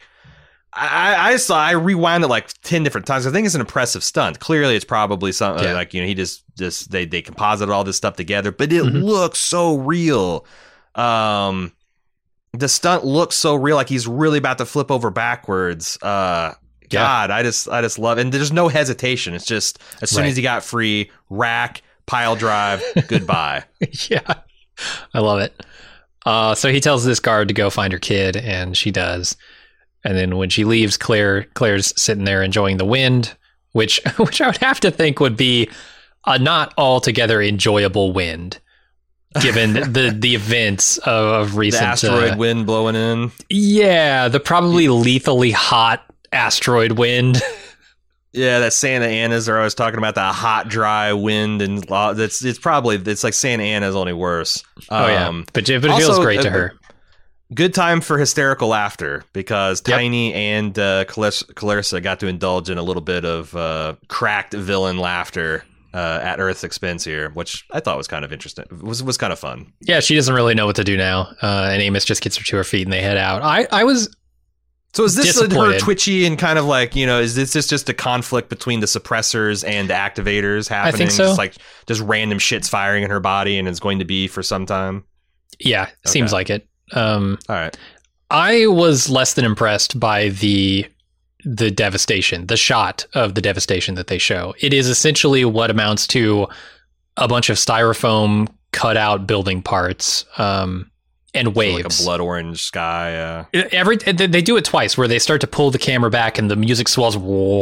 I, I saw, I rewound it like ten different times. I think it's an impressive stunt. Clearly it's probably something yeah. like, you know, he just, just, they, they composited all this stuff together, but it Mm-hmm. looks so real. Um, the stunt looks so real. Like he's really about to flip over backwards. Uh, God, I just, I just love it. And there's no hesitation. It's just, as soon Right. as he got free, rack, pile drive, goodbye. Yeah, I love it. Uh, so he tells this guard to go find her kid, and she does. And then when she leaves, Claire Claire's sitting there enjoying the wind, which which I would have to think would be a not altogether enjoyable wind, given the the events of, of The recent asteroid uh, wind blowing in. Yeah, the probably lethally hot asteroid wind. Yeah, that Santa Ana's are always talking about that hot, dry wind, and uh, that's it's probably it's like Santa Ana's only worse. Oh yeah, Um, but, but it also, feels great to uh, her. Good time for hysterical laughter because Yep. Tiny and uh, Clarissa, Clarissa got to indulge in a little bit of uh, cracked villain laughter uh, at Earth's expense here, which I thought was kind of interesting. It was was kind of fun. Yeah, she doesn't really know what to do now, uh, and Amos just gets her to her feet and they head out. I I was. So is this her Disappointed. twitchy and kind of like, you know, is this just, just a conflict between the suppressors and the activators happening? think so. Just like just random shit's firing in her body and it's going to be for some time? Yeah, seems Okay. like it. Um, All right. I was less than impressed by the the devastation, the shot of the devastation that they show. It is essentially what amounts to a bunch of styrofoam cut out building parts um, and waves. Like a blood orange sky. Uh, Every they they do it twice, where they start to pull the camera back and the music swells,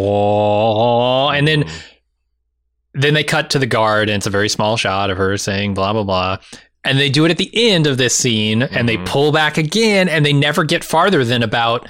whoa, and then then they cut to the guard, and it's a very small shot of her saying blah blah blah. And they do it at the end of this scene, and they Mhm. pull back again, and they never get farther than about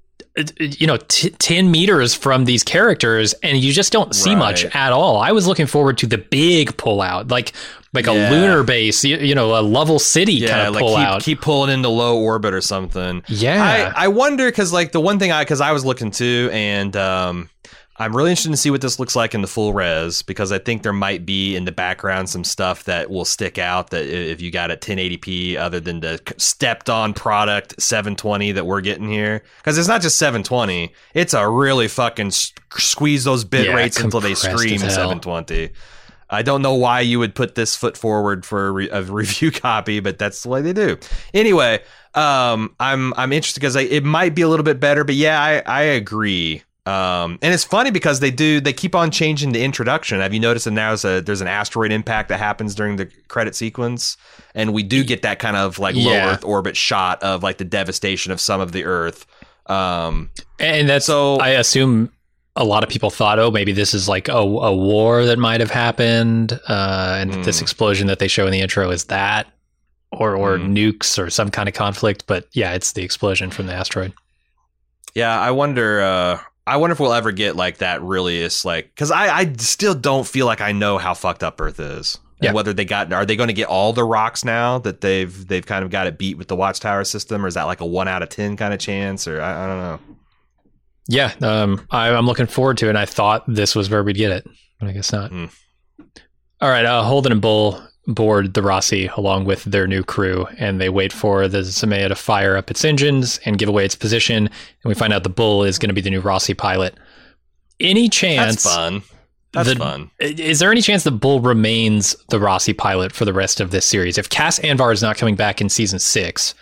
you know t- ten meters from these characters, and you just don't see much Right. at all. I was looking forward to the big pull out, like like Yeah. a lunar base, you, you know, a level city yeah, kind of like pull keep, out. keep pulling into low orbit or something. Yeah. I, I wonder because like the one thing I because I was looking too, and um, I'm really interested to see what this looks like in the full res because I think there might be in the background some stuff that will stick out that if you got it ten eighty p other than the stepped on product seven twenty that we're getting here, because it's not just seven twenty, it's a really fucking s- squeeze those bit Yeah, rates until they compressed scream as hell. seven twenty. I don't know why you would put this foot forward for a, re- a review copy, but that's the way they do. Anyway, um, I'm I'm interested because it might be a little bit better, but yeah, I, I agree. Um, and it's funny because they do they keep on changing the introduction. Have you noticed that now there's a there's an asteroid impact that happens during the credit sequence, and we do get that kind of like low Yeah. Earth orbit shot of like the devastation of some of the Earth. Um, And that's So- I assume a lot of people thought, oh, maybe this is like a, a war that might have happened, uh, and this Mm. explosion that they show in the intro is that, or or Mm. nukes or some kind of conflict. But yeah, it's the explosion from the asteroid. Yeah, I wonder. Uh, I wonder if we'll ever get like that. Really, is like because I, I still don't feel like I know how fucked up Earth is, and Yeah. whether they got are they going to get all the rocks now that they've they've kind of got it beat with the Watchtower system, or is that like a one out of ten kind of chance, or I, I don't know. Yeah, um, I, I'm looking forward to it. And I thought this was where we'd get it, but I guess not. Mm. All right, uh, Holden and Bull board the Rossi along with their new crew, and they wait for the Zemea to fire up its engines and give away its position. And we find out the Bull is going to be the new Rossi pilot. Any chance? That's fun. That's the- fun. Is there any chance the Bull remains the Rossi pilot for the rest of this series? If Cass Anvar is not coming back in season six,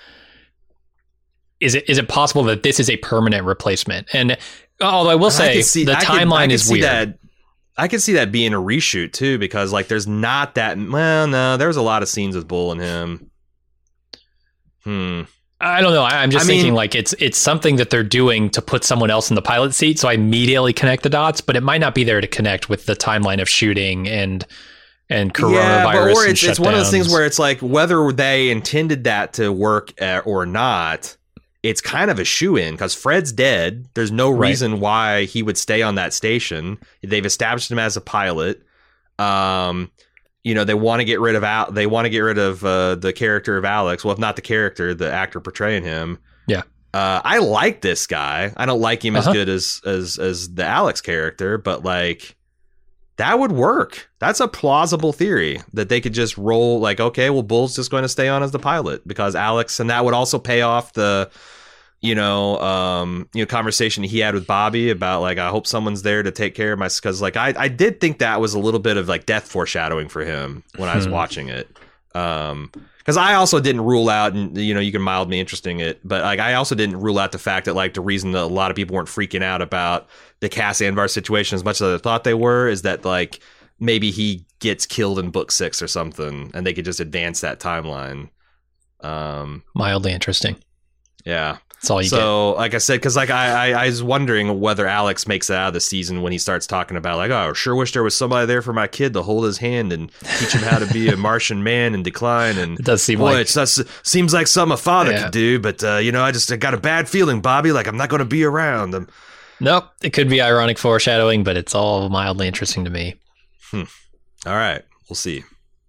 is it is it possible that this is a permanent replacement? And although I will I say could see- the I could- timeline I could is see weird. That, I could see that being a reshoot too, because like there's not that. Well, no, there's a lot of scenes with Bull and him. Hmm. I don't know. I, I'm just I mean- thinking like it's it's something that they're doing to put someone else in the pilot seat. So I immediately connect the dots, but it might not be there to connect with the timeline of shooting and and coronavirus. Yeah, but, or and it's, it's one of those things shutdowns. where it's like whether they intended that to work uh, or not. it's kind of a shoe-in because Fred's dead. There's no reason right. why he would stay on that station. They've established him as a pilot. Um, you know, they want to get rid of Al- they want to get rid of uh, the character of Alex. Well, if not the character, the actor portraying him. Yeah. Uh, I like this guy. I don't like him uh-huh. as good as as as the Alex character, but like that would work. That's a plausible theory that they could just roll like, okay, well, Bull's just going to stay on as the pilot because Alex, and that would also pay off the, you know, um, you know, conversation he had with Bobby about like, I hope someone's there to take care of my, because like I, I did think that was a little bit of like death foreshadowing for him when I was Hmm. watching it. Um, because I also didn't rule out, and you know, you can mild me interesting it, but like I also didn't rule out the fact that like the reason that a lot of people weren't freaking out about the Cass Anvar situation as much as I thought they were is that like maybe he gets killed in book six or something, and they could just advance that timeline. Um, Mildly interesting. yeah. That's all you so, like I said, because like I, I, I was wondering whether Alex makes it out of the season when he starts talking about like, oh, I sure wish there was somebody there for my kid to hold his hand and teach him how to be a Martian man and decline. And It does seem boy, like- it's, that's seems like something a father Yeah. could do. But uh, you know, I just I got a bad feeling, Bobby. Like I'm not going to be around. I'm, get. Nope. It could be ironic foreshadowing, but it's all mildly interesting to me. all right, we'll see.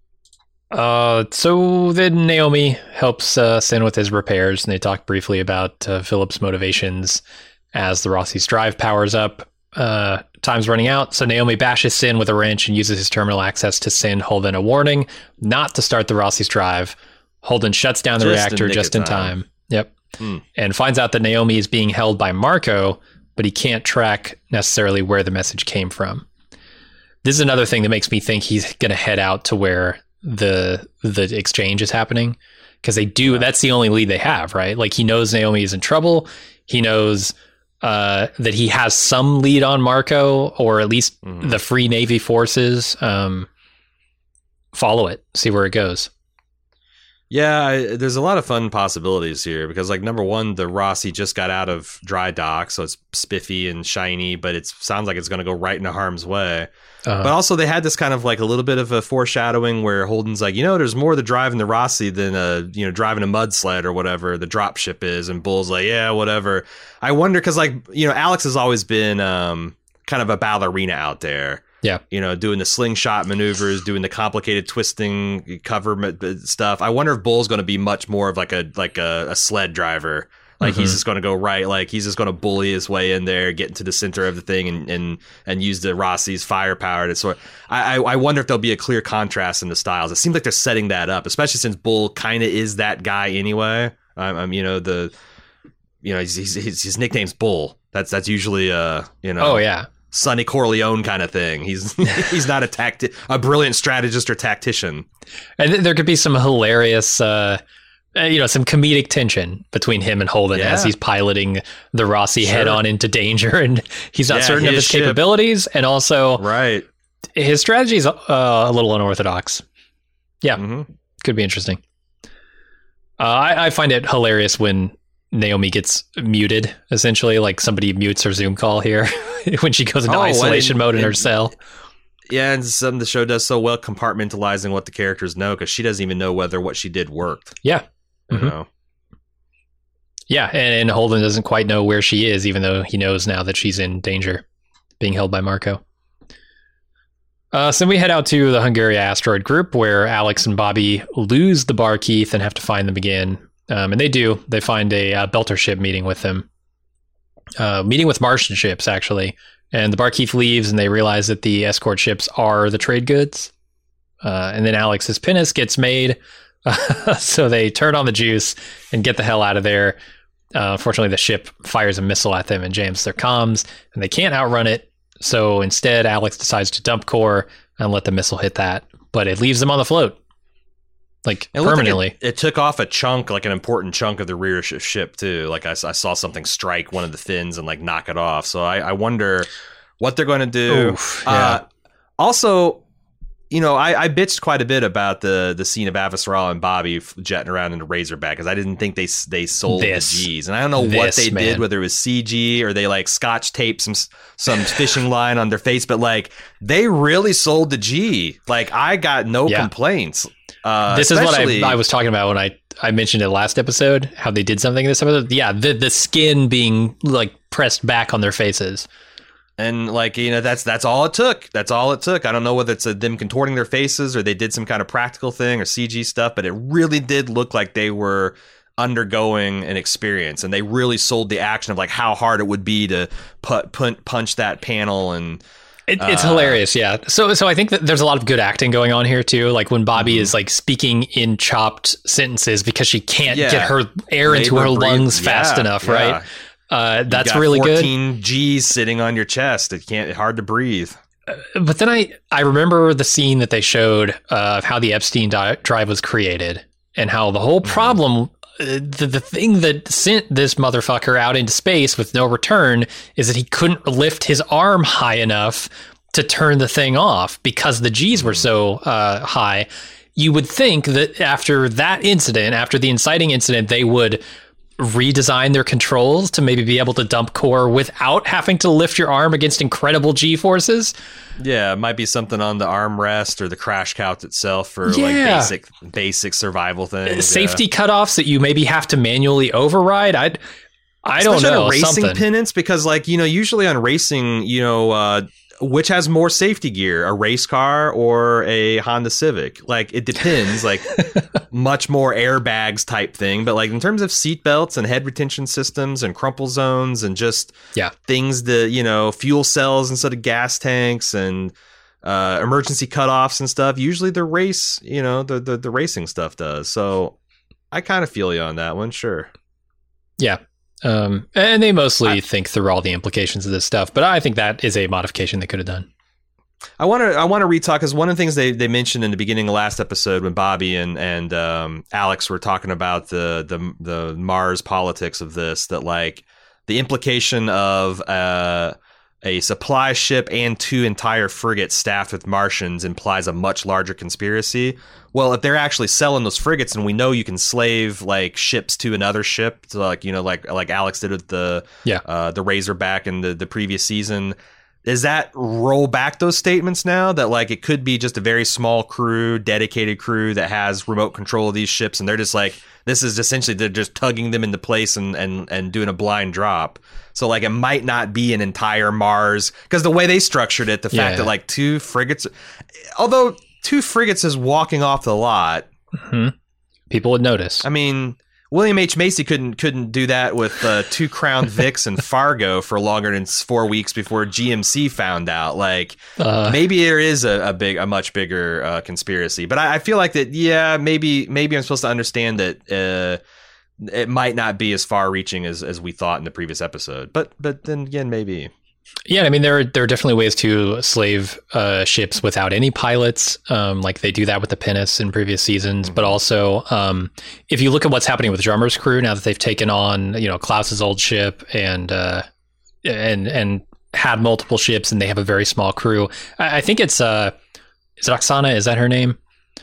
Uh, so then Naomi helps uh, Sin with his repairs, and they talk briefly about uh, Philip's motivations as the Rossi's drive powers up. Uh, time's running out, so Naomi bashes Sin with a wrench and uses his terminal access to send Holden a warning not to start the Rossi's drive. Holden shuts down the Just in reactor nick just of in time. time. Yep. Hmm. And finds out that Naomi is being held by Marco, but he can't track necessarily where the message came from. This is another thing that makes me think he's going to head out to where the the exchange is happening, because they do. That's the only lead they have, right? Like he knows Naomi is in trouble. He knows uh, that he has some lead on Marco, or at least Mhm. the Free Navy forces. Um, follow it, see where it goes. Yeah, I, there's a lot of fun possibilities here because, like, number one, the Rossi just got out of dry dock, so it's spiffy and shiny, but it sounds like it's going to go right into harm's way. Uh, But also, they had this kind of like a little bit of a foreshadowing where Holden's like, you know, there's more to driving the Rossi than uh, you know, driving a mud sled or whatever the drop ship is, and Bull's like, yeah, whatever. I wonder because, like, you know, Alex has always been um, kind of a ballerina out there. Yeah. You know, doing the slingshot maneuvers, doing the complicated twisting cover ma- stuff. I wonder if Bull's going to be much more of like a like a, a sled driver. Like Mhm. he's just going to go right. Like he's just going to bully his way in there, get into the center of the thing, and and and use the Rossi's firepower to sort. I I wonder if there'll be a clear contrast in the styles. It seems like they're setting that up, especially since Bull kind of is that guy anyway. I'm, I'm you know the, you know he's, he's, his his nickname's Bull. That's that's usually uh you know. oh yeah. Sonny Corleone kind of thing. He's he's not a tacti- a brilliant strategist or tactician. And th- there could be some hilarious, uh, uh, you know, some comedic tension between him and Holden Yeah. as he's piloting the Rossi Sure. head on into danger, and he's not Yeah, certain of his his ship. capabilities, and also Right. his strategy is uh, a little unorthodox. Yeah, hmm could be interesting. Uh, I, I find it hilarious when Naomi gets muted, essentially, like somebody mutes her Zoom call here when she goes into Oh, isolation and- mode in her and- cell. Yeah, and some the show does so well compartmentalizing what the characters know because she doesn't even know whether what she did worked. Yeah. You Mhm. know. Yeah, and, and Holden doesn't quite know where she is, even though he knows now that she's in danger, being held by Marco. Uh, so we head out to the Hungaria asteroid group, where Alex and Bobby lose the Bar Keith and have to find them again. Um, and they do. They find a uh, Belter ship meeting with them. Uh, meeting with Martian ships, actually. And the Bar Keith leaves, and they realize that the escort ships are the trade goods. Uh, and then Alex's pinnace gets made. So they turn on the juice and get the hell out of there. Uh, unfortunately, the ship fires a missile at them and jams their comms, and they can't outrun it. So instead, Alex decides to dump core and let the missile hit that, but it leaves them on the float, like It looked like permanently. it, it took off a chunk, like an important chunk of the rear sh- ship too. Like I, s- I saw something strike one of the fins and like knock it off. So I, I wonder what they're going to do. Oof, yeah. Uh, also, you know, I, I bitched quite a bit about the the scene of Avasral and Bobby f- jetting around in the Razorback because I didn't think they s- they sold This. the G's, and I don't know what This, they man. did, whether it was C G or they like Scotch taped some s- some fishing line on their face, but like they really sold the G. Like I got no Yeah. complaints. Uh, this is what I, especially- I was talking about when I, I mentioned it last episode, how they did something in this episode. Yeah, the the skin being like pressed back on their faces. And like, you know, that's that's all it took. That's all it took. I don't know whether it's a, them contorting their faces or they did some kind of practical thing or C G stuff, but it really did look like they were undergoing an experience, and they really sold the action of like how hard it would be to put, put punch that panel. And It, it's Uh, hilarious, yeah. So, so I think that there's a lot of good acting going on here too. Like when Bobby Mhm. is like speaking in chopped sentences because she can't Yeah. get her air into Labor her breathe- lungs fast yeah, enough, yeah. right? Uh, You that's got really good. fourteen G's sitting on your chest. It can't. Hard to breathe. But then I, I remember the scene that they showed uh, of how the Epstein di- drive was created and how the whole problem, uh, the, the thing that sent this motherfucker out into space with no return is that he couldn't lift his arm high enough to turn the thing off because the G's were so uh, high. You would think that after that incident, after the inciting incident, they would redesign their controls to maybe be able to dump core without having to lift your arm against incredible G forces. Yeah, it might be something on the armrest or the crash couch itself for like Yeah. basic basic survival things. Safety cutoffs that you maybe have to manually override. I I don't Especially know on racing something. pennants, because like, you know, usually on racing, you know, uh, which has more safety gear, a race car or a Honda Civic? Like, it depends. Like, much more airbags type thing. But like in terms of seat belts and head retention systems and crumple zones and just Yeah. things that, you know, fuel cells instead of gas tanks and uh, emergency cutoffs and stuff. Usually the race, you know, the the, the racing stuff does. So I kind of feel you on that one. Sure. Yeah. Um, and they mostly I- think through all the implications of this stuff, but I think that is a modification they could have done. I want to I want to retalk because one of the things they, they mentioned in the beginning of last episode when Bobby and and um, Alex were talking about the the the Mars politics of this, that like the implication of uh, a supply ship and two entire frigates staffed with Martians implies a much larger conspiracy. Well, if they're actually selling those frigates, and we know you can slave like ships to another ship, to like, you know, like like Alex did with the Yeah. uh, the Razorback in the the previous season. Does that roll back those statements now that like it could be just a very small crew, dedicated crew that has remote control of these ships, and they're just like, this is essentially they're just tugging them into place and and and doing a blind drop. So like it might not be an entire Mars, because the way they structured it, the fact Yeah. that like two frigates, although two frigates is walking off the lot. Hmm. People would notice. I mean, William H. Macy couldn't couldn't do that with uh, two Crown Vics and Fargo for longer than four weeks before G M C found out. Like Uh, maybe there is a, a big, a much bigger uh, conspiracy. But I, I feel like that. Yeah, maybe maybe I'm supposed to understand that uh, it might not be as far reaching as, as we thought in the previous episode. But but then again, maybe. Yeah, I mean, there are, there are definitely ways to slave uh, ships without any pilots, um, like they do that with the Pinnace in previous seasons. But also, um, if you look at what's happening with Drummer's crew now that they've taken on, you know, Klaus's old ship and uh, and and had multiple ships, and they have a very small crew. I, I think it's uh, is it Oksana? Is that her name?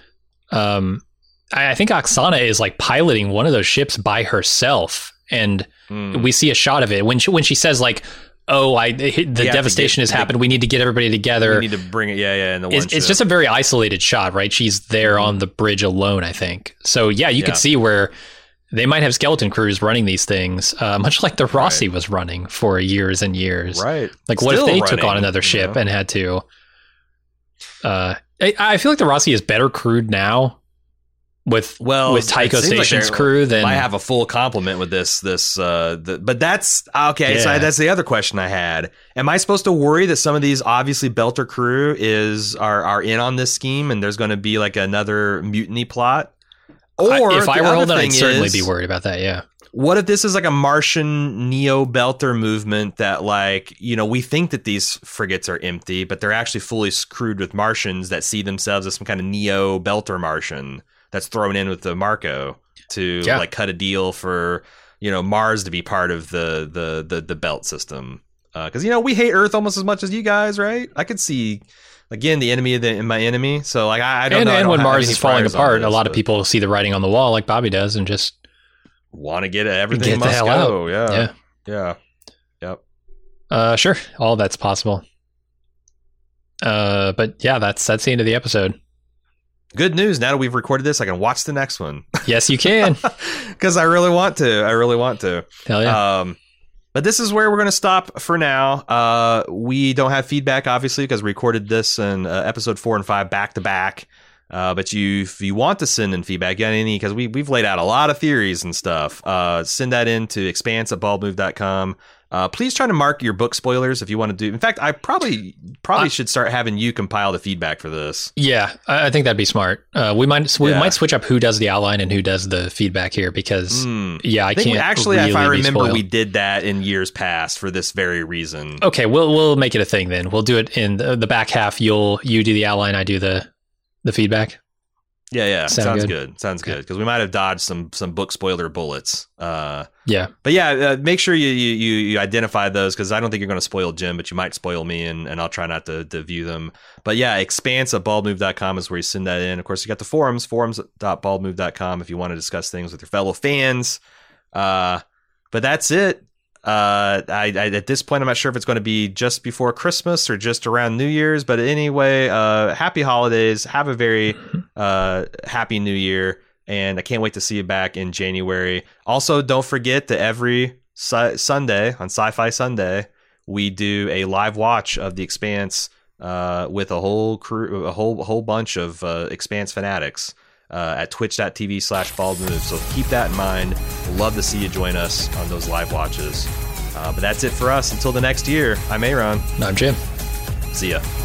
Um, I, I think Oksana is like piloting one of those ships by herself, and Mm. we see a shot of it when she when she says like, oh, I the have to devastation get- has happened. We need to get everybody together. We need to bring it. Yeah, yeah. In the one It's, it's ship. just a very isolated shot, right? She's there Mhm. on the bridge alone, I think. So yeah, you Yeah. could see where they might have skeleton crews running these things, uh, much like the Rossi was running for years and years. right. Like, what Still if they took running, on another you ship know? and had to? Uh, I, I feel like the Rossi is better crewed now with Well, with it Tycho seems like Station's they're- crew than I have a full complement with this. This, uh, the, but that's okay. So Yeah. that's the other question I had. Am I supposed to worry that some of these obviously Belter crew is are are in on this scheme, and there's going to be like another mutiny plot? Or I, if I the were other holding, I'd thing certainly is, be worried about that. Yeah. what if this is like a Martian neo Belter movement that, like, you know, we think that these frigates are empty, but they're actually fully crewed with Martians that see themselves as some kind of neo Belter Martian that's thrown in with the Marco to Yeah. like cut a deal for, you know, Mars to be part of the the the, the belt system. Because, uh, you know, we hate Earth almost as much as you guys, right? I could see, again, the enemy of the, my enemy. So, like, I, I don't And, know. I and don't when have Mars any is falling priors on apart, a this, lot of but people see the writing on the wall, like Bobby does, and just want to get it. Everything Get the must hell go. out. Yeah. yeah. Yeah. Yep. Uh, sure, all that's possible. Uh, but yeah, that's that's the end of the episode. good news. Now that we've recorded this, I can watch the next one. Yes, you can. Because I really want to. I really want to. Hell yeah. Um, but this is where we're going to stop for now. Uh, we don't have feedback, obviously, because we recorded this in uh, episode four and five back to back. Uh, but you, if you want to send in feedback, got any, because we, we've laid out a lot of theories and stuff, uh, send that in to expanse at bald move dot com. Uh, please try to mark your book spoilers if you want to do. In fact, I probably probably I, should start having you compile the feedback for this. Yeah, I, I think that'd be smart. Uh, we might we yeah. might switch up who does the outline and who does the feedback here because mm. yeah, I, I think can't we, actually. Really if I remember, spoiled. we did that in years past for this very reason. Okay, we'll we'll make it a thing then. We'll do it in the, the back half. You'll you do the outline, I do the the feedback. Yeah, yeah, Sound sounds good? good. Sounds good because we might have dodged some some book spoiler bullets. Uh, yeah, but yeah, uh, make sure you you you identify those because I don't think you're going to spoil Jim, but you might spoil me, and, and I'll try not to, to view them. But yeah, expanse at bald move dot com is where you send that in. Of course, you got the forums, forums dot bald move dot com if you want to discuss things with your fellow fans. Uh, but that's it. Uh, I, I at this point I'm not sure if it's going to be just before Christmas or just around New Year's, but anyway, uh, happy holidays, have a very uh happy New Year, and I can't wait to see you back in January. Also, don't forget that every su- Sunday on Sci-Fi Sunday we do a live watch of The Expanse uh with a whole crew, a whole a whole bunch of uh, Expanse fanatics. Uh, at twitch dot t v slash bald move. So keep that in mind. We'd love to see you join us on those live watches. Uh, but that's it for us. Until the next year, I'm Aaron. I'm Jim. See ya.